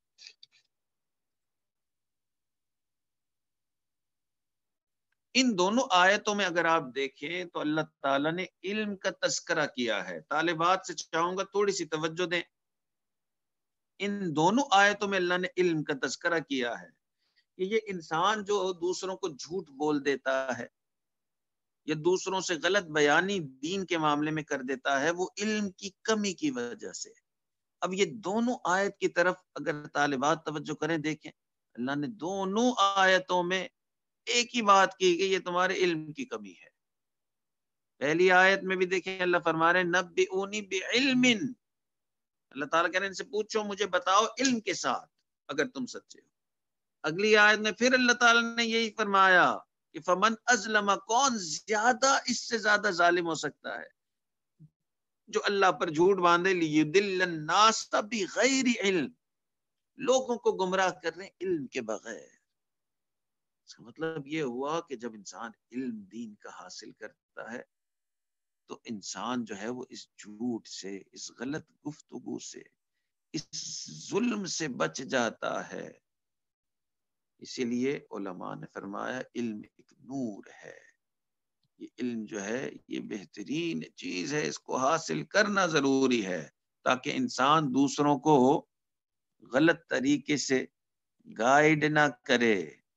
ان دونوں آیتوں میں اگر آپ دیکھیں تو اللہ تعالیٰ نے علم کا تذکرہ کیا ہے۔ طالبات سے چاہوں گا تھوڑی سی توجہ دیں، ان دونوں آیتوں میں اللہ نے علم کا تذکرہ کیا ہے کہ یہ انسان جو دوسروں کو جھوٹ بول دیتا ہے، یا دوسروں سے غلط بیانی دین کے معاملے میں کر دیتا ہے، وہ علم کی کمی کی وجہ سے۔ اب یہ دونوں آیت کی طرف اگر طالبات توجہ کریں، دیکھیں اللہ نے دونوں آیتوں میں ایک ہی بات کی کہ یہ تمہارے علم کی کمی ہے۔ پہلی آیت میں بھی دیکھیں اللہ فرما رہے ہیں نبئونی بعلم، اللہ تعالیٰ کہہ رہے ہیں ان سے پوچھو، مجھے بتاؤ علم کے ساتھ اگر تم سچے ہو۔ اگلی آیت میں پھر اللہ تعالیٰ نے یہی فرمایا کہ فمن ازلم، کون زیادہ اس سے زیادہ ظالم ہو سکتا ہے جو اللہ پر جھوٹ باندھے، لیدل الناس بغیر علم، لوگوں کو گمراہ کر رہے ہیں علم کے بغیر۔ اس کا مطلب یہ ہوا کہ جب انسان علم دین کا حاصل کرتا ہے تو انسان جو ہے وہ اس جھوٹ سے، اس غلط گفتگو سے، اس ظلم سے بچ جاتا ہے۔ اسی لیے علماء نے فرمایا علم ایک نور ہے، یہ علم جو ہے یہ بہترین چیز ہے، اس کو حاصل کرنا ضروری ہے تاکہ انسان دوسروں کو غلط طریقے سے گائیڈ نہ کرے۔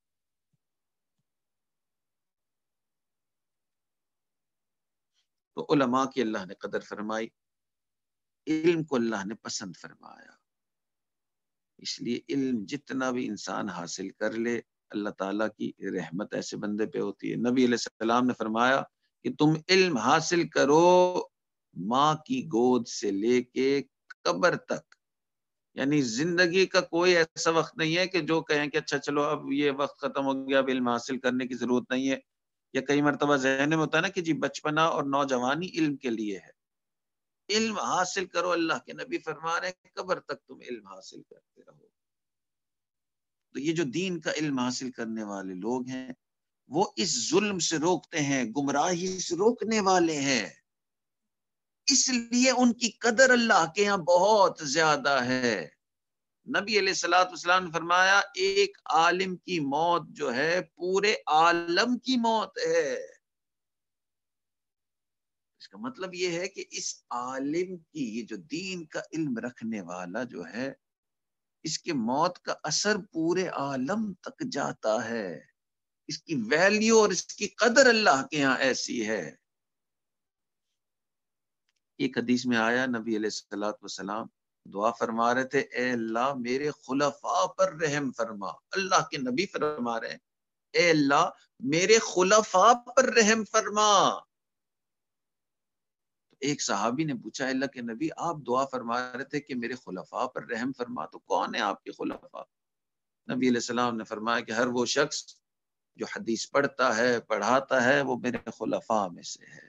تو علماء کی اللہ نے قدر فرمائی، علم کو اللہ نے پسند فرمایا، اس لیے علم جتنا بھی انسان حاصل کر لے اللہ تعالیٰ کی رحمت ایسے بندے پہ ہوتی ہے۔ نبی علیہ السلام نے فرمایا کہ تم علم حاصل کرو ماں کی گود سے لے کے قبر تک، یعنی زندگی کا کوئی ایسا وقت نہیں ہے کہ جو کہیں کہ اچھا چلو اب یہ وقت ختم ہو گیا، اب علم حاصل کرنے کی ضرورت نہیں ہے۔ یا کئی مرتبہ ذہن میں ہوتا ہے نا کہ جی بچپنا اور نوجوانی علم کے لیے ہے، علم حاصل کرو، اللہ کے نبی فرما رہے ہیں قبر تک تم علم حاصل کرتے رہو۔ تو یہ جو دین کا علم حاصل کرنے والے لوگ ہیں وہ اس ظلم سے روکتے ہیں، گمراہی سے روکنے والے ہیں، اس لیے ان کی قدر اللہ کے یہاں بہت زیادہ ہے۔ نبی علیہ الصلوۃ والسلام نے فرمایا ایک عالم کی موت جو ہے پورے عالم کی موت ہے۔ اس کا مطلب یہ ہے کہ اس عالم کی، یہ جو دین کا علم رکھنے والا جو ہے، اس کے موت کا اثر پورے عالم تک جاتا ہے، اس کی ویلیو اور اس کی قدر اللہ کے ہاں ایسی ہے۔ ایک حدیث میں آیا نبی علیہ الصلوۃ والسلام دعا فرما رہے تھے اے اللہ میرے خلفاء پر رحم فرما، اللہ کے نبی فرما رہے ہیں اے اللہ میرے خلفاء پر رحم فرما۔ ایک صحابی نے پوچھا اللہ کے نبی آپ دعا فرما رہے تھے کہ میرے خلفاء پر رحم فرما، تو کون ہے آپ کے خلفاء؟ نبی علیہ السلام نے فرمایا کہ ہر وہ شخص جو حدیث پڑھتا ہے پڑھاتا ہے وہ میرے خلفاء میں سے ہے۔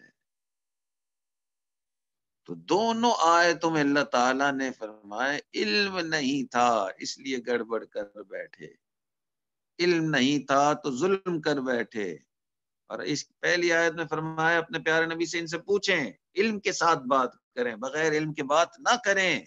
تو دونوں آیتوں میں اللہ تعالیٰ نے فرمایا علم نہیں تھا اس لیے گڑبڑ کر بیٹھے، علم نہیں تھا تو ظلم کر بیٹھے، اور اس پہلی آیت میں فرمایا اپنے پیارے نبی سے ان سے پوچھیں، علم کے ساتھ بات کریں، بغیر علم کے بات نہ کریں۔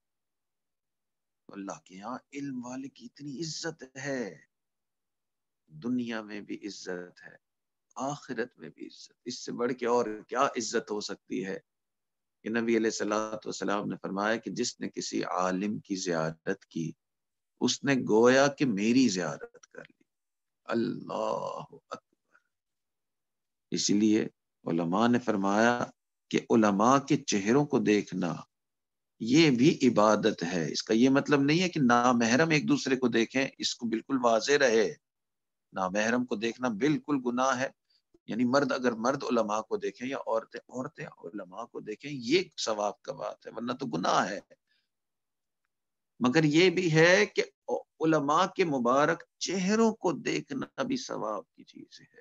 اللہ کے یہاں علم والے کی اتنی عزت ہے، دنیا میں بھی عزت ہے، آخرت میں بھی عزت، اس سے بڑھ کے اور کیا عزت ہو سکتی ہے؟ کہ نبی علیہ الصلوۃ والسلام نے فرمایا کہ جس نے کسی عالم کی زیارت کی اس نے گویا کہ میری زیارت کر لی۔ اللہ اکبر۔ اسی لیے علماء نے فرمایا کہ علماء کے چہروں کو دیکھنا یہ بھی عبادت ہے۔ اس کا یہ مطلب نہیں ہے کہ نامحرم ایک دوسرے کو دیکھیں، اس کو بالکل واضح رہے، نامحرم کو دیکھنا بالکل گناہ ہے، یعنی مرد اگر مرد علماء کو دیکھیں یا عورتیں عورتیں علماء کو دیکھیں یہ ثواب کا بات ہے، ورنہ تو گناہ ہے۔ مگر یہ بھی ہے کہ علماء کے مبارک چہروں کو دیکھنا بھی ثواب کی چیز ہے۔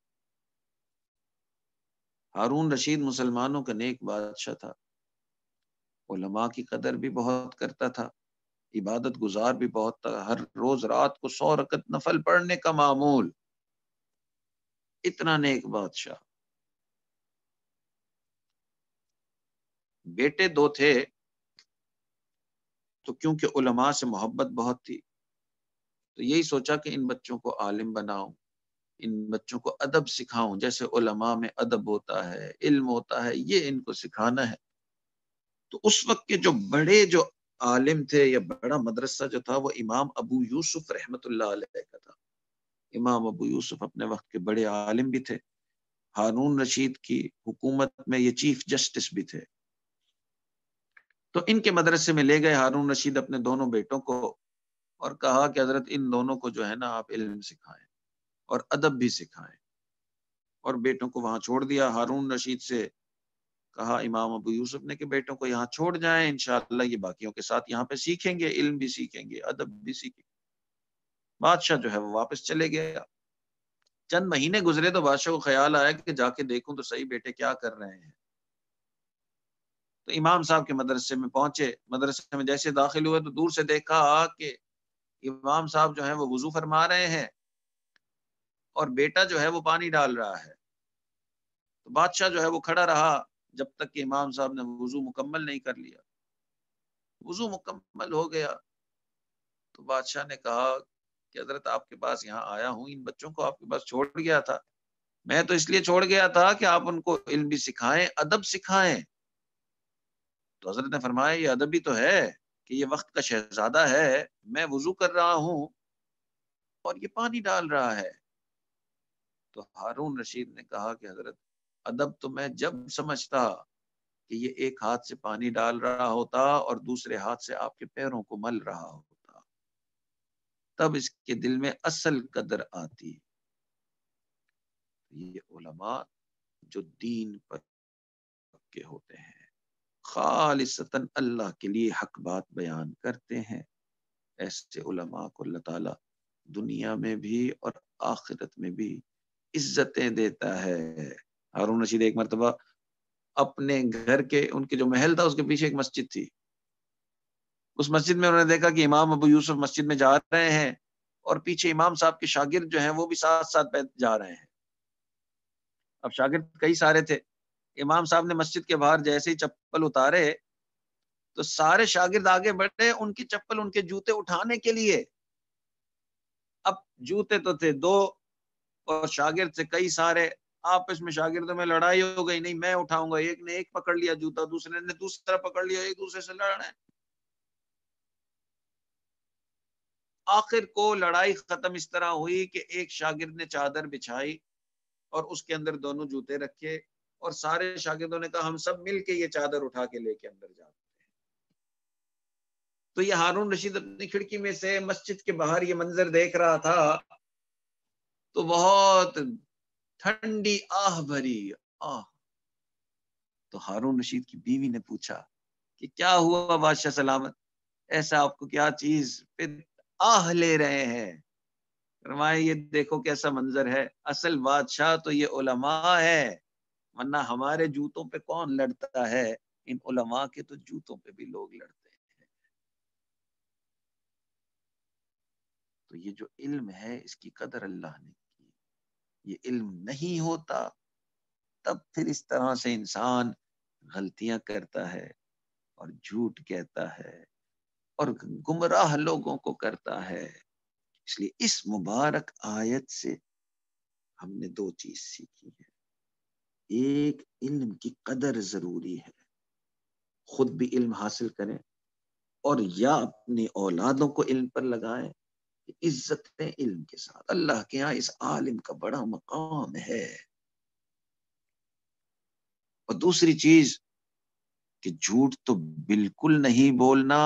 ہارون رشید مسلمانوں کا نیک بادشاہ تھا، علماء کی قدر بھی بہت کرتا تھا، عبادت گزار بھی بہت تھا، ہر روز رات کو سو رکعت نفل پڑھنے کا معمول، اتنا نیک بادشاہ۔ بیٹے دو تھے تو کیونکہ علماء سے محبت بہت تھی تو یہی سوچا کہ ان بچوں کو عالم بناؤں، ان بچوں کو ادب سکھاؤں، جیسے علماء میں ادب ہوتا ہے، علم ہوتا ہے، یہ ان کو سکھانا ہے۔ تو اس وقت کے جو بڑے جو عالم تھے یا بڑا مدرسہ جو تھا وہ امام ابو یوسف رحمت اللہ علیہ کا تھا۔ امام ابو یوسف اپنے وقت کے بڑے عالم بھی تھے۔ ہارون رشید کی حکومت میں یہ چیف جسٹس بھی تھے. تو ان کے مدرسے میں لے گئے ہارون رشید اپنے دونوں بیٹوں کو اور کہا کہ حضرت ان دونوں کو جو ہے نا آپ علم سکھائیں اور ادب بھی سکھائیں. اور بیٹوں کو وہاں چھوڑ دیا. ہارون رشید سے کہا امام ابو یوسف نے کہ بیٹوں کو یہاں چھوڑ جائیں، انشاءاللہ یہ باقیوں کے ساتھ یہاں پہ سیکھیں گے، علم بھی سیکھیں گے، ادب بھی سیکھیں گے. بادشاہ جو ہے وہ واپس چلے گیا. چند مہینے گزرے تو بادشاہ کو خیال آیا کہ جا کے دیکھوں تو صحیح بیٹے کیا کر رہے ہیں. تو امام صاحب کے مدرسے میں پہنچے. مدرسے میں جیسے داخل ہوئے تو دور سے دیکھا کہ امام صاحب جو ہیں وہ وضو فرما رہے ہیں اور بیٹا جو ہے وہ پانی ڈال رہا ہے. تو بادشاہ جو ہے وہ کھڑا رہا جب تک کہ امام صاحب نے وضو مکمل نہیں کر لیا. وضو مکمل ہو گیا تو بادشاہ نے کہا کہ حضرت آپ کے پاس یہاں آیا ہوں، ان بچوں کو آپ کے پاس چھوڑ گیا تھا. میں تو اس لیے چھوڑ گیا تھا کہ آپ ان کو علم بھی سکھائیں، ادب سکھائیں. تو حضرت نے فرمایا یہ ادب بھی تو ہے کہ یہ وقت کا شہزادہ ہے، میں وضو کر رہا ہوں اور یہ پانی ڈال رہا ہے. تو ہارون رشید نے کہا کہ حضرت ادب تو میں جب سمجھتا کہ یہ ایک ہاتھ سے پانی ڈال رہا ہوتا اور دوسرے ہاتھ سے آپ کے پیروں کو مل رہا ہوتا، تب اس کے دل میں اصل قدر آتی. یہ علماء جو دین پر پکے ہوتے ہیں، خالصتاً اللہ کے لیے حق بات بیان کرتے ہیں، ایسے علماء کو اللہ تعالی دنیا میں بھی اور آخرت میں بھی عزتیں دیتا ہے. ہارون رشید ایک مرتبہ اپنے گھر کے ان کے جو محل تھا اس کے پیچھے ایک مسجد تھی. اس مسجد میں انہوں نے دیکھا کہ امام ابو یوسف مسجد میں جا رہے ہیں اور پیچھے امام صاحب کے شاگرد جو ہیں وہ بھی ساتھ ساتھ جا رہے ہیں. اب شاگرد کئی سارے تھے. امام صاحب نے مسجد کے باہر جیسے ہی چپل اتارے تو سارے شاگرد آگے بڑھے ان کی چپل ان کے جوتے اٹھانے کے لیے. اب جوتے تو تھے دو اور شاگرد سے کئی سارے. آپس میں شاگردوں میں لڑائی ہو گئی، نہیں میں اٹھاؤں گا. ایک نے ایک پکڑ لیا جوتا، دوسرے نے دوسرا پکڑ لیا، ایک دوسرے سے لڑ رہے ہیں. آخر کو لڑائی ختم اس طرح ہوئی کہ ایک شاگرد نے چادر بچھائی اور اس کے اندر دونوں جوتے رکھے اور سارے شاگردوں نے کہا ہم سب مل کے یہ چادر اٹھا کے لے کے اندر جاتے ہیں. تو یہ ہارون رشید اپنی کھڑکی میں سے مسجد کے باہر یہ منظر دیکھ رہا تھا تو بہت ٹھنڈی آہ بھری آہ. تو ہارون رشید کی بیوی نے پوچھا کہ کیا ہوا بادشاہ سلامت، ایسا آپ کو کیا چیز پہ آہ لے رہے ہیں؟ فرمایا یہ دیکھو کیسا منظر ہے، اصل بادشاہ تو یہ علماء ہے، ورنہ ہمارے جوتوں پہ کون لڑتا ہے، ان علماء کے تو جوتوں پہ بھی لوگ لڑتے ہیں. تو یہ جو علم ہے اس کی قدر اللہ نے کی. یہ علم نہیں ہوتا تب پھر اس طرح سے انسان غلطیاں کرتا ہے اور جھوٹ کہتا ہے اور گمراہ لوگوں کو کرتا ہے. اس لیے اس مبارک آیت سے ہم نے دو چیز سیکھی ہے. ایک، علم کی قدر ضروری ہے، خود بھی علم حاصل کریں اور یا اپنی اولادوں کو علم پر لگائیں. عزت ہے علم کے ساتھ، اللہ کے یہاں اس عالم کا بڑا مقام ہے. اور دوسری چیز کہ جھوٹ تو بالکل نہیں بولنا،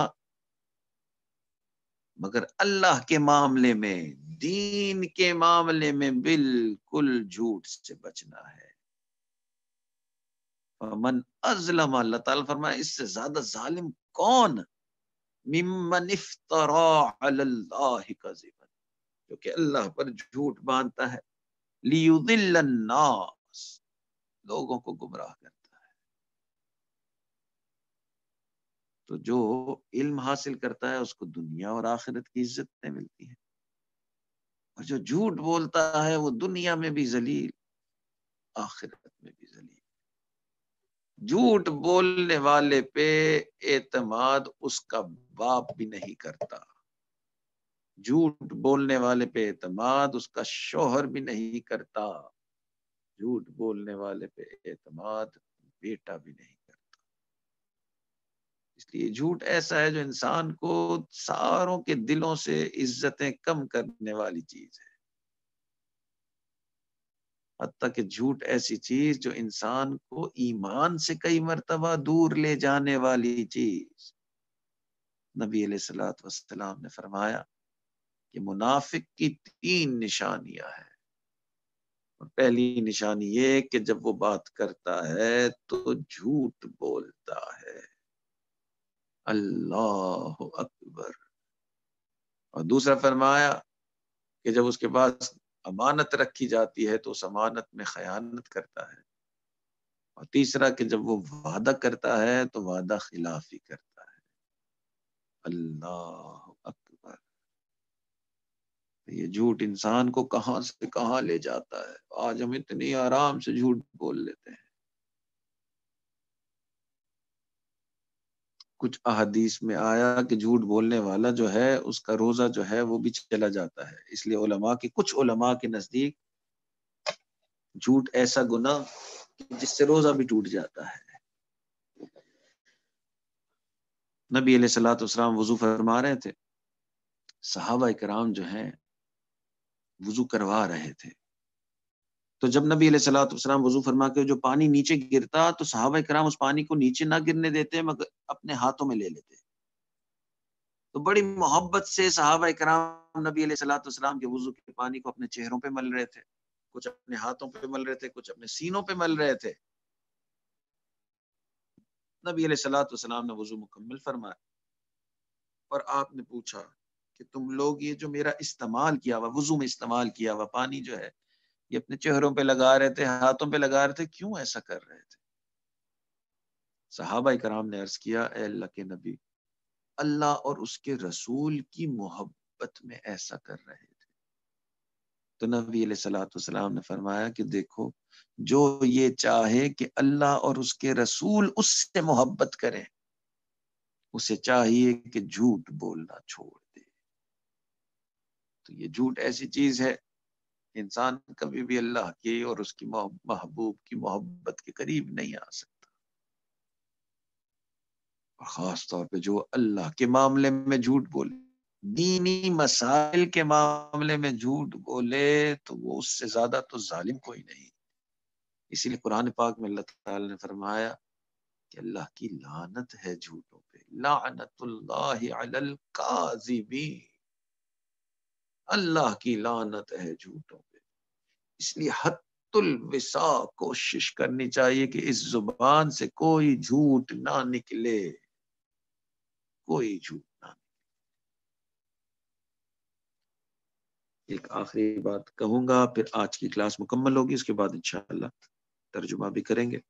مگر اللہ کے معاملے میں، دین کے معاملے میں بالکل جھوٹ سے بچنا ہے. من ازلم، اللہ تعالیٰ فرمائے اس سے زیادہ ظالم کون، ممن افترا علی اللہ کذبا، جو کہ اللہ پر جھوٹ باندھتا ہے، لیضل الناس، لوگوں کو گمراہ کرتا ہے. تو جو علم حاصل کرتا ہے اس کو دنیا اور آخرت کی عزتیں ملتی ہیں، اور جو جھوٹ بولتا ہے وہ دنیا میں بھی ذلیل، آخرت میں بھی ذلیل. جھوٹ بولنے والے پہ اعتماد اس کا باپ بھی نہیں کرتا، جھوٹ بولنے والے پہ اعتماد اس کا شوہر بھی نہیں کرتا، جھوٹ بولنے والے پہ اعتماد بیٹا بھی نہیں کرتا. اس لیے جھوٹ ایسا ہے جو انسان کو ساروں کے دلوں سے عزتیں کم کرنے والی چیز ہے. حتیٰ کہ جھوٹ ایسی چیز جو انسان کو ایمان سے کئی مرتبہ دور لے جانے والی چیز. نبی علیہ الصلوۃ والسلام نے فرمایا کہ منافق کی تین نشانیاں ہیں. پہلی نشانی یہ کہ جب وہ بات کرتا ہے تو جھوٹ بولتا ہے. اللہ اکبر. اور دوسرا فرمایا کہ جب اس کے پاس امانت رکھی جاتی ہے تو اس امانت میں خیانت کرتا ہے. اور تیسرا کہ جب وہ وعدہ کرتا ہے تو وعدہ خلافی کرتا ہے. اللہ اکبر. یہ جھوٹ انسان کو کہاں سے کہاں لے جاتا ہے. آج ہم اتنی آرام سے جھوٹ بول لیتے ہیں. کچھ احادیث میں آیا کہ جھوٹ بولنے والا جو ہے اس کا روزہ جو ہے وہ بھی چلا جاتا ہے. اس لیے علماء کی کچھ علماء کے نزدیک جھوٹ ایسا گناہ جس سے روزہ بھی ٹوٹ جاتا ہے. نبی علیہ الصلوۃ والسلام وضو فرما رہے تھے. صحابہ کرام جو ہیں وضو کروا رہے تھے. تو جب نبی علیہ الصلوۃ والسلام وضو فرما کے جو پانی نیچے گرتا تو صحابہ کرام اس پانی کو نیچے نہ گرنے دیتے مگر اپنے ہاتھوں میں لے لیتے. تو بڑی محبت سے صحابہ کرام نبی علیہ الصلوۃ والسلام کے وضو کے پانی کو اپنے چہروں پہ مل رہے تھے. کچھ اپنے ہاتھوں پہ مل رہے تھے, کچھ اپنے سینوں پہ مل رہے تھے. نبی علیہ الصلوۃ والسلام نے وضو مکمل فرمایا اور آپ نے پوچھا کہ تم لوگ یہ جو میرا استعمال کیا ہوا وضو میں استعمال کیا ہوا پانی جو ہے یہ اپنے چہروں پہ لگا رہے تھے, ہاتھوں پہ لگا رہے تھے, کیوں ایسا کر رہے تھے؟ صحابہ کرام نے عرض کیا اے اللہ کے نبی, اللہ اور اس کے رسول کی محبت میں ایسا کر رہے تھے. تو نبی علیہ الصلوۃ والسلام نے فرمایا کہ دیکھو جو یہ چاہے کہ اللہ اور اس کے رسول اس سے محبت کریں اسے چاہیے کہ جھوٹ بولنا چھوڑ دے. تو یہ جھوٹ ایسی چیز ہے انسان کبھی بھی اللہ کی اور اس کی محبوب کی محبت کے قریب نہیں آ سکتا. اور خاص طور پہ جو اللہ کے معاملے میں جھوٹ بولے, دینی مسائل کے معاملے میں جھوٹ بولے تو وہ اس سے زیادہ تو ظالم کوئی نہیں. اسی لیے قرآن پاک میں اللہ تعالی نے فرمایا کہ اللہ کی لعنت ہے جھوٹوں پہ. لعنت اللہ علی الکاذبین. اللہ کی لعنت ہے جھوٹوں پہ. اس لیے حد الوسع کوشش کرنی چاہیے کہ اس زبان سے کوئی جھوٹ نہ نکلے, کوئی جھوٹ نہ نکلے. ایک آخری بات کہوں گا پھر آج کی کلاس مکمل ہوگی, اس کے بعد انشاءاللہ ترجمہ بھی کریں گے.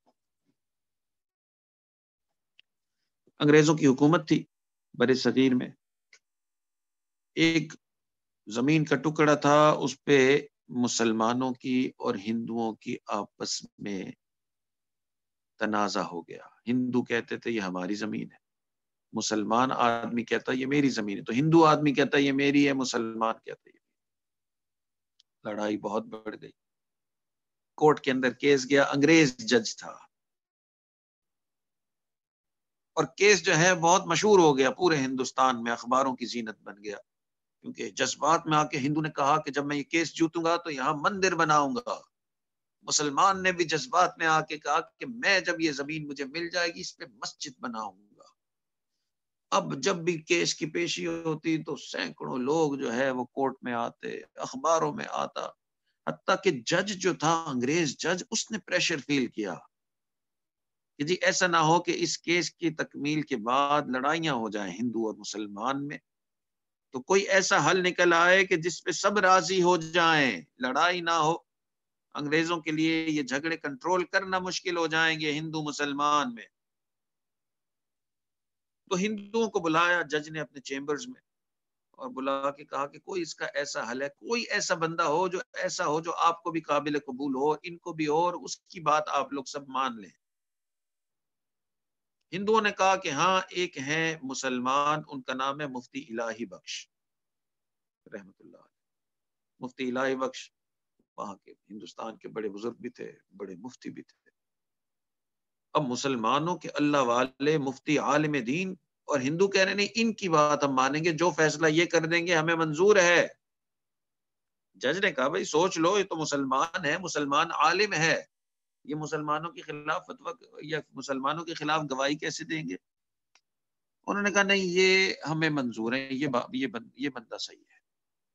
انگریزوں کی حکومت تھی بر صغیر میں. ایک زمین کا ٹکڑا تھا, اس پہ مسلمانوں کی اور ہندوؤں کی آپس میں تنازع ہو گیا. ہندو کہتے تھے یہ ہماری زمین ہے, مسلمان آدمی کہتا یہ میری زمین ہے, تو ہندو آدمی کہتا یہ میری ہے, مسلمان کہتا یہ. لڑائی بہت بڑھ گئی. کورٹ کے اندر کیس گیا, انگریز جج تھا اور کیس جو ہے بہت مشہور ہو گیا پورے ہندوستان میں, اخباروں کی زینت بن گیا. کیونکہ جذبات میں آ کے ہندو نے کہا کہ جب میں یہ کیس جیتوں گا تو یہاں مندر بناؤں گا. مسلمان نے بھی جذبات میں آ کے کہا کہ میں جب یہ زمین مجھے مل جائے گی اس پہ مسجد بناؤں گا. اب جب بھی کیس کی پیشی ہوتی تو سینکڑوں لوگ جو ہے وہ کورٹ میں آتے, اخباروں میں آتا. حتیٰ کہ جج جو تھا انگریز جج, اس نے پریشر فیل کیا کہ جی ایسا نہ ہو کہ اس کیس کی تکمیل کے بعد لڑائیاں ہو جائیں ہندو اور مسلمان میں, تو کوئی ایسا حل نکل آئے کہ جس پہ سب راضی ہو جائیں, لڑائی نہ ہو. انگریزوں کے لیے یہ جھگڑے کنٹرول کرنا مشکل ہو جائیں گے ہندو مسلمان میں. تو ہندوؤں کو بلایا جج نے اپنے چیمبرز میں اور بلا کے کہا کہ کوئی اس کا ایسا حل ہے, کوئی ایسا بندہ ہو جو ایسا ہو جو آپ کو بھی قابل قبول ہو, ان کو بھی ہو, اور اس کی بات آپ لوگ سب مان لیں. ہندوؤں نے کہا کہ ہاں ایک ہیں مسلمان, ان کا نام ہے مفتی الہی بخش رحمت اللہ علیہ. مفتی الہی بخش وہاں کے ہندوستان کے بڑے بزرگ بھی تھے, بڑے مفتی بھی تھے. اب مسلمانوں کے اللہ والے مفتی عالم دین اور ہندو کہہ رہے نہیں ان کی بات ہم مانیں گے, جو فیصلہ یہ کر دیں گے ہمیں منظور ہے. جج نے کہا بھائی سوچ لو، یہ تو مسلمان ہے، مسلمان عالم ہے، یہ مسلمانوں کے خلاف فتویٰ یا مسلمانوں کے خلاف گواہی کیسے دیں گے؟ انہوں نے کہا نہیں یہ ہمیں منظور ہے، یہ یہ بند یہ بندہ صحیح ہے۔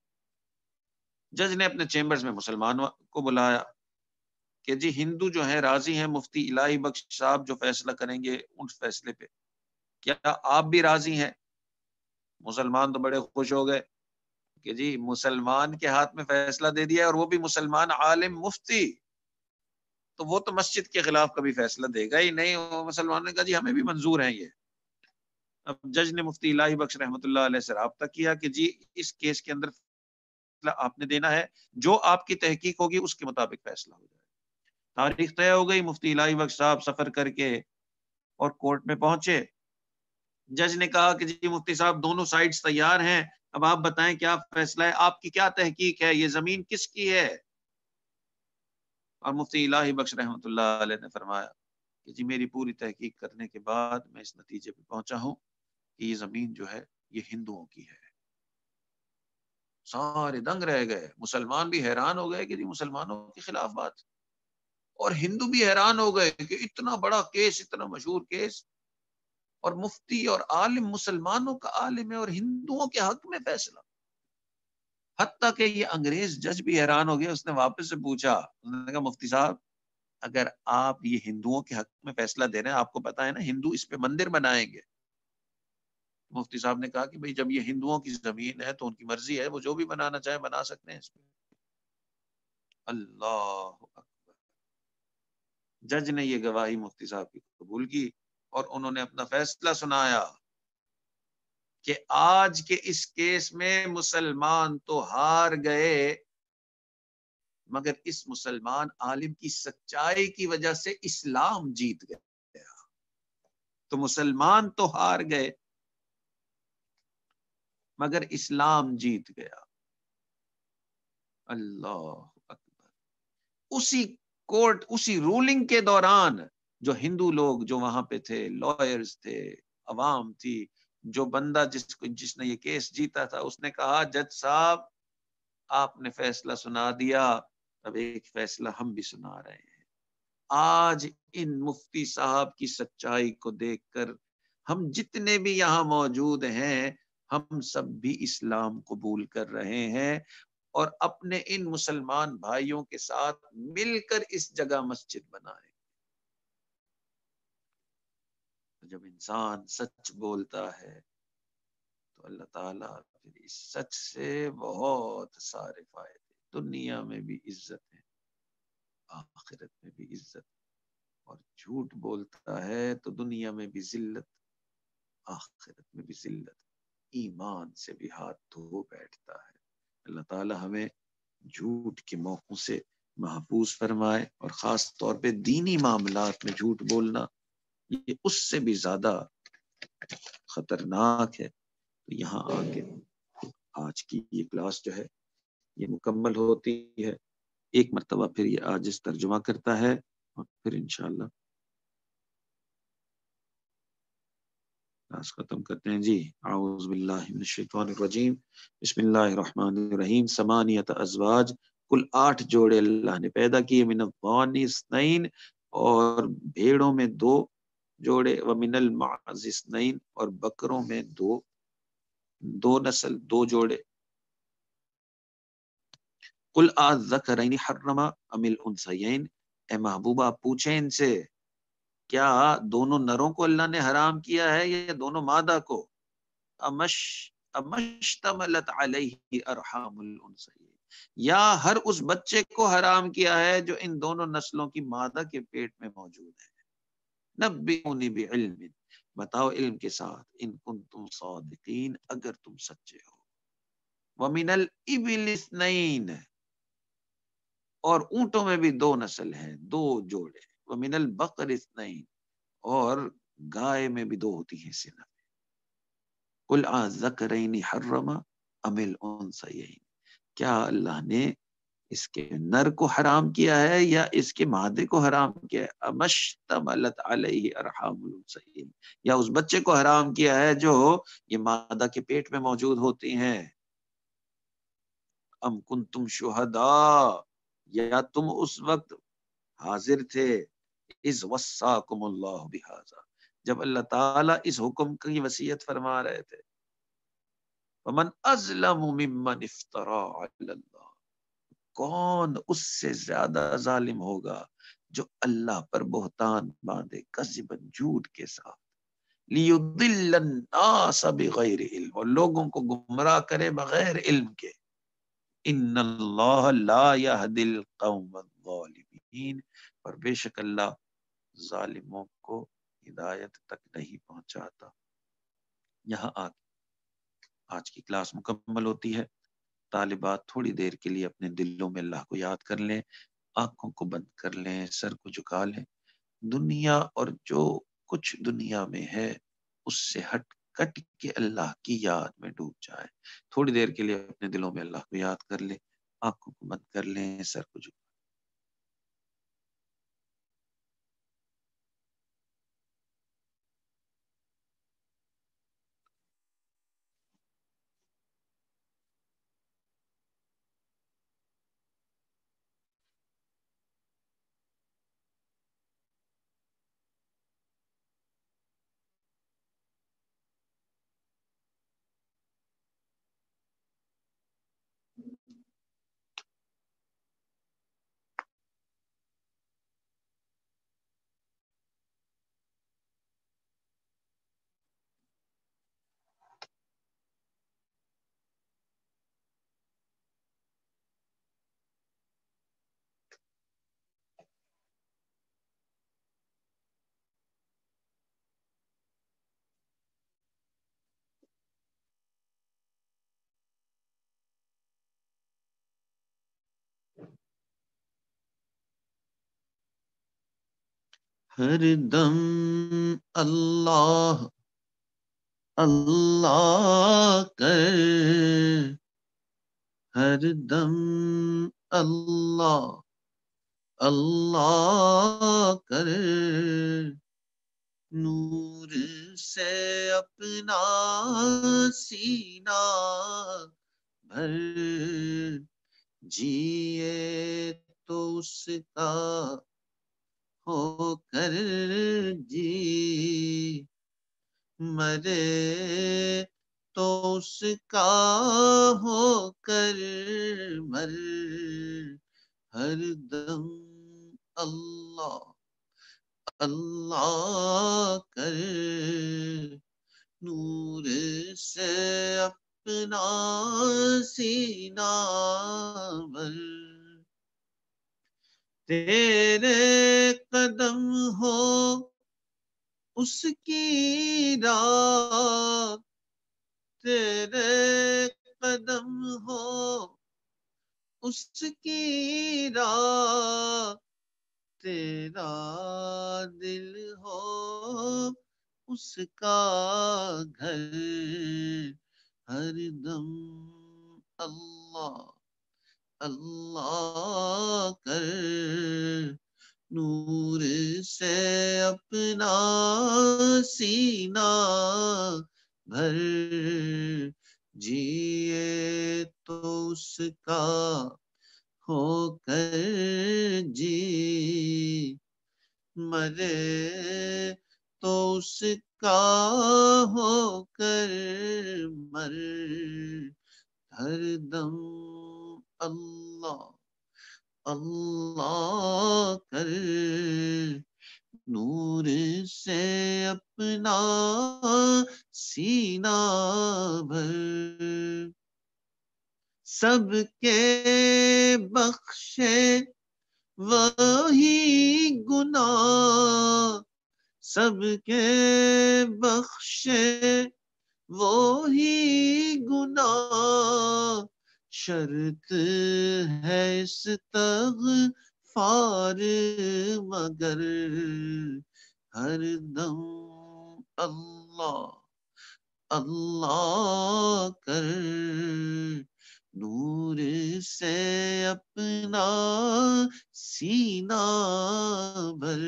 جج نے اپنے چیمبرز میں مسلمان کو بلایا کہ جی ہندو جو ہیں راضی ہیں مفتی الہی بخش صاحب جو فیصلہ کریں گے اس فیصلے پہ، کیا آپ بھی راضی ہیں؟ مسلمان تو بڑے خوش ہو گئے کہ جی مسلمان کے ہاتھ میں فیصلہ دے دیا اور وہ بھی مسلمان عالم مفتی، تو وہ تو مسجد کے خلاف کبھی فیصلہ دے گا ہی نہیں۔ مسلمان نے کہا جی ہمیں بھی منظور ہیں یہ۔ اب جج نے مفتی الہی بخش رحمۃ اللہ علیہ سے رابطہ کیا کہ جی اس کیس کے اندر فیصلہ آپ نے دینا ہے، جو آپ کی تحقیق ہوگی اس کے مطابق فیصلہ ہو جائے۔ تاریخ طے ہو گئی، مفتی الہی بخش صاحب سفر کر کے اور کورٹ میں پہنچے۔ جج نے کہا کہ جی مفتی صاحب دونوں سائڈز تیار ہیں، اب آپ بتائیں کیا فیصلہ ہے، آپ کی کیا تحقیق ہے، یہ زمین کس کی ہے؟ اور مفتی الہی بخش رحمۃ اللہ علیہ نے فرمایا کہ جی میری پوری تحقیق کرنے کے بعد میں اس نتیجے پہ پہنچا ہوں کہ یہ زمین جو ہے یہ ہندوؤں کی ہے۔ سارے دنگ رہ گئے، مسلمان بھی حیران ہو گئے کہ جی مسلمانوں کے خلاف بات، اور ہندو بھی حیران ہو گئے کہ اتنا بڑا کیس، اتنا مشہور کیس، اور مفتی اور عالم مسلمانوں کا عالم ہے اور ہندوؤں کے حق میں فیصلہ۔ حتیٰ کہ یہ انگریز جج بھی حیران ہو گیا، اس نے واپس سے پوچھا، انہوں نے کہا مفتی صاحب اگر آپ یہ ہندوؤں کے حق میں فیصلہ دے رہے ہیں، آپ کو پتا ہے نا ہندو اس پہ مندر بنائیں گے۔ مفتی صاحب نے کہا کہ بھئی جب یہ ہندوؤں کی زمین ہے تو ان کی مرضی ہے، وہ جو بھی بنانا چاہے بنا سکتے ہیں اس پہ۔ اللہ اکبر۔ جج نے یہ گواہی مفتی صاحب کی قبول کی اور انہوں نے اپنا فیصلہ سنایا کہ آج کے اس کیس میں مسلمان تو ہار گئے، مگر اس مسلمان عالم کی سچائی کی وجہ سے اسلام جیت گیا۔ تو مسلمان تو ہار گئے مگر اسلام جیت گیا۔ اللہ اکبر۔ اسی کورٹ، اسی رولنگ کے دوران جو ہندو لوگ جو وہاں پہ تھے، لائرز تھے، عوام تھی، جو بندہ جس کو جس نے یہ کیس جیتا تھا، اس نے کہا جج صاحب آپ نے فیصلہ سنا دیا، اب ایک فیصلہ ہم بھی سنا رہے ہیں۔ آج ان مفتی صاحب کی سچائی کو دیکھ کر ہم جتنے بھی یہاں موجود ہیں، ہم سب بھی اسلام قبول کر رہے ہیں اور اپنے ان مسلمان بھائیوں کے ساتھ مل کر اس جگہ مسجد بنائیں۔ جب انسان سچ بولتا ہے تو اللہ تعالیٰ پھر اس سچ سے بہت سارے فائدے، دنیا میں بھی عزت ہے، آخرت میں بھی عزت، اور جھوٹ بولتا ہے تو دنیا میں بھی ذلت، آخرت میں بھی ذلت، ایمان سے بھی ہاتھ دھو بیٹھتا ہے۔ اللہ تعالی ہمیں جھوٹ کے موقعوں سے محفوظ فرمائے، اور خاص طور پہ دینی معاملات میں جھوٹ بولنا یہ اس سے بھی زیادہ خطرناک ہے۔ تو یہاں آ کے آج کی یہ کلاس جو ہے یہ مکمل ہوتی ہے۔ ایک مرتبہ پھر یہ عاجز ترجمہ کرتا ہے اور پھر انشاءاللہ کلاس ختم کرتے ہیں۔ جی اعوذ باللہ من الشیطان الرجیم، بسم اللہ الرحمن الرحیم۔ ثمانیۃ ازواج، کل آٹھ جوڑے اللہ نے پیدا کیے، من الضان اثنین، اور بھیڑوں میں دو جوڑے، ومن المعز اثنین، اور بکروں میں دو دو نسل، دو جوڑے۔ قل اذکرین حرم ام الانثیین، اے محبوبہ پوچھیں ان سے کیا دونوں نروں کو اللہ نے حرام کیا ہے یا دونوں مادہ کو؟ امش امشتملت علیہ ارحام الانثیین، یا ہر اس بچے کو حرام کیا ہے جو ان دونوں نسلوں کی مادہ کے پیٹ میں موجود ہے۔ نبئونی بعلم، بتاؤ علم کے ساتھ، ان کنتم صادقین، اگر تم سچے ہو۔ ومن الابل اثنین، اور اونٹوں میں بھی دو نسل ہیں، دو جوڑے۔ ومن البقر اثنین، اور گائے میں بھی دو ہوتی ہیں سنہ۔ قل اذکرین حرم ام الانثیین، کیا اللہ نے اس کے نر کو حرام کیا ہے یا اس کے مادے کو حرام کیا ہے؟ امشتملت علیہ ارحام الانثیین، یا اس بچے کو حرام کیا ہے جو یہ مادہ کے پیٹ میں موجود ہوتی ہیں۔ ام کنتم شہداء، یا تم اس وقت حاضر تھے، اذ وصاکم اللہ بہذا، جب اللہ تعالیٰ اس حکم کی وصیت فرما رہے تھے. فمن اظلم ممن افترا علی اللہ، کون اس سے زیادہ ظالم ہوگا جو اللہ پر بہتان باندھے، کذبا جھوٹ کے ساتھ، لیضل الناس بغیر علم، اور لوگوں کو گمراہ کرے بغیر علم کے. ان اللہ لا یہدی القوم الظالمین، اور بے شک اللہ ظالموں کو ہدایت تک نہیں پہنچاتا. یہاں آ آج کی کلاس مکمل ہوتی ہے. طالبات تھوڑی دیر کے لیے اپنے دلوں میں اللہ کو یاد کر لیں، آنکھوں کو بند کر لیں، سر کو جھکا لیں، دنیا اور جو کچھ دنیا میں ہے اس سے ہٹ کٹ کے اللہ کی یاد میں ڈوب جائیں. تھوڑی دیر کے لیے اپنے دلوں میں اللہ کو یاد کر لیں، آنکھوں کو بند کر لیں، سر کو جھکا. ہر دم اللہ اللہ کر، ہر دم اللہ اللہ کر، نور سے اپنا سینہ بھر، جیے تو اس کا ہو کر جی، مرے تو اس کا ہو کر مر، ہر دم اللہ اللہ کر، نور سے اپنا سینہ بھر، تیرے قدم ہو اس کی راہ، تیرے قدم ہو اس کی راہ، تیرا دل ہو اس کا گھر، ہر دم اللہ اللہ کر، نور سے اپنا سینہ بھر، جیے تو اس کا ہو کر جی، مرے تو اس کا ہو کر مر، ہر دم اللہ اللہ کر، نور سے اپنا سینہ بھر، سب کے بخشے وہی گناہ، سب کے بخشے وہی گناہ، شرط ہے استغفار مگر، ہر دم اللہ اللہ کر، نور سے اپنا سینہ بھر،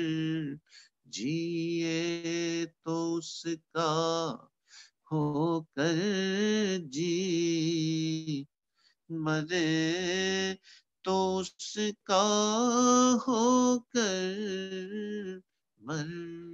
جیے تو اس کا ہو کر جی، مرے تو اس کا ہو کر مر.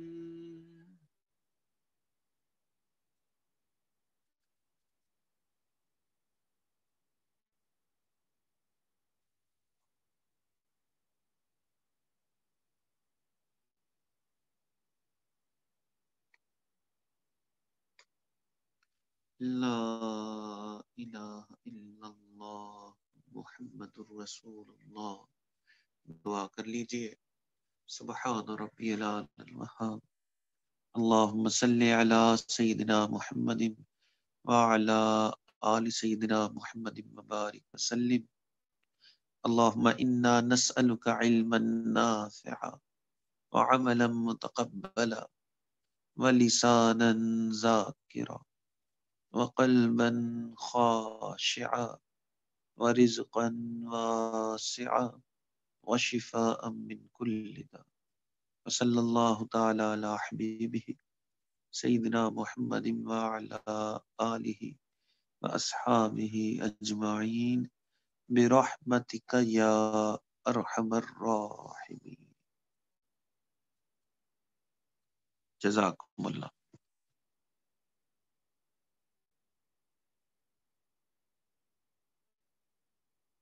لا الہ الا اللہ محمد الرسول اللہ. دعا کر لیجئے. سبحان ربی العلی الوہاب. اللہم صلی علی سیدنا محمد وعلی آل سیدنا محمد مبارک وسلم. اللہم انا نسألک علما نافعا وعملا متقبلا ولسانا ذاکرا وقلبا خاشعا ورزقا واسعا وشفاء من كل داء. وصلی اللہ تعالی علی حبیبہ سیدنا محمد وعلی آلہ واصحابہ اجمعین برحمتک یا ارحم الراحمین. جزاکم اللہ.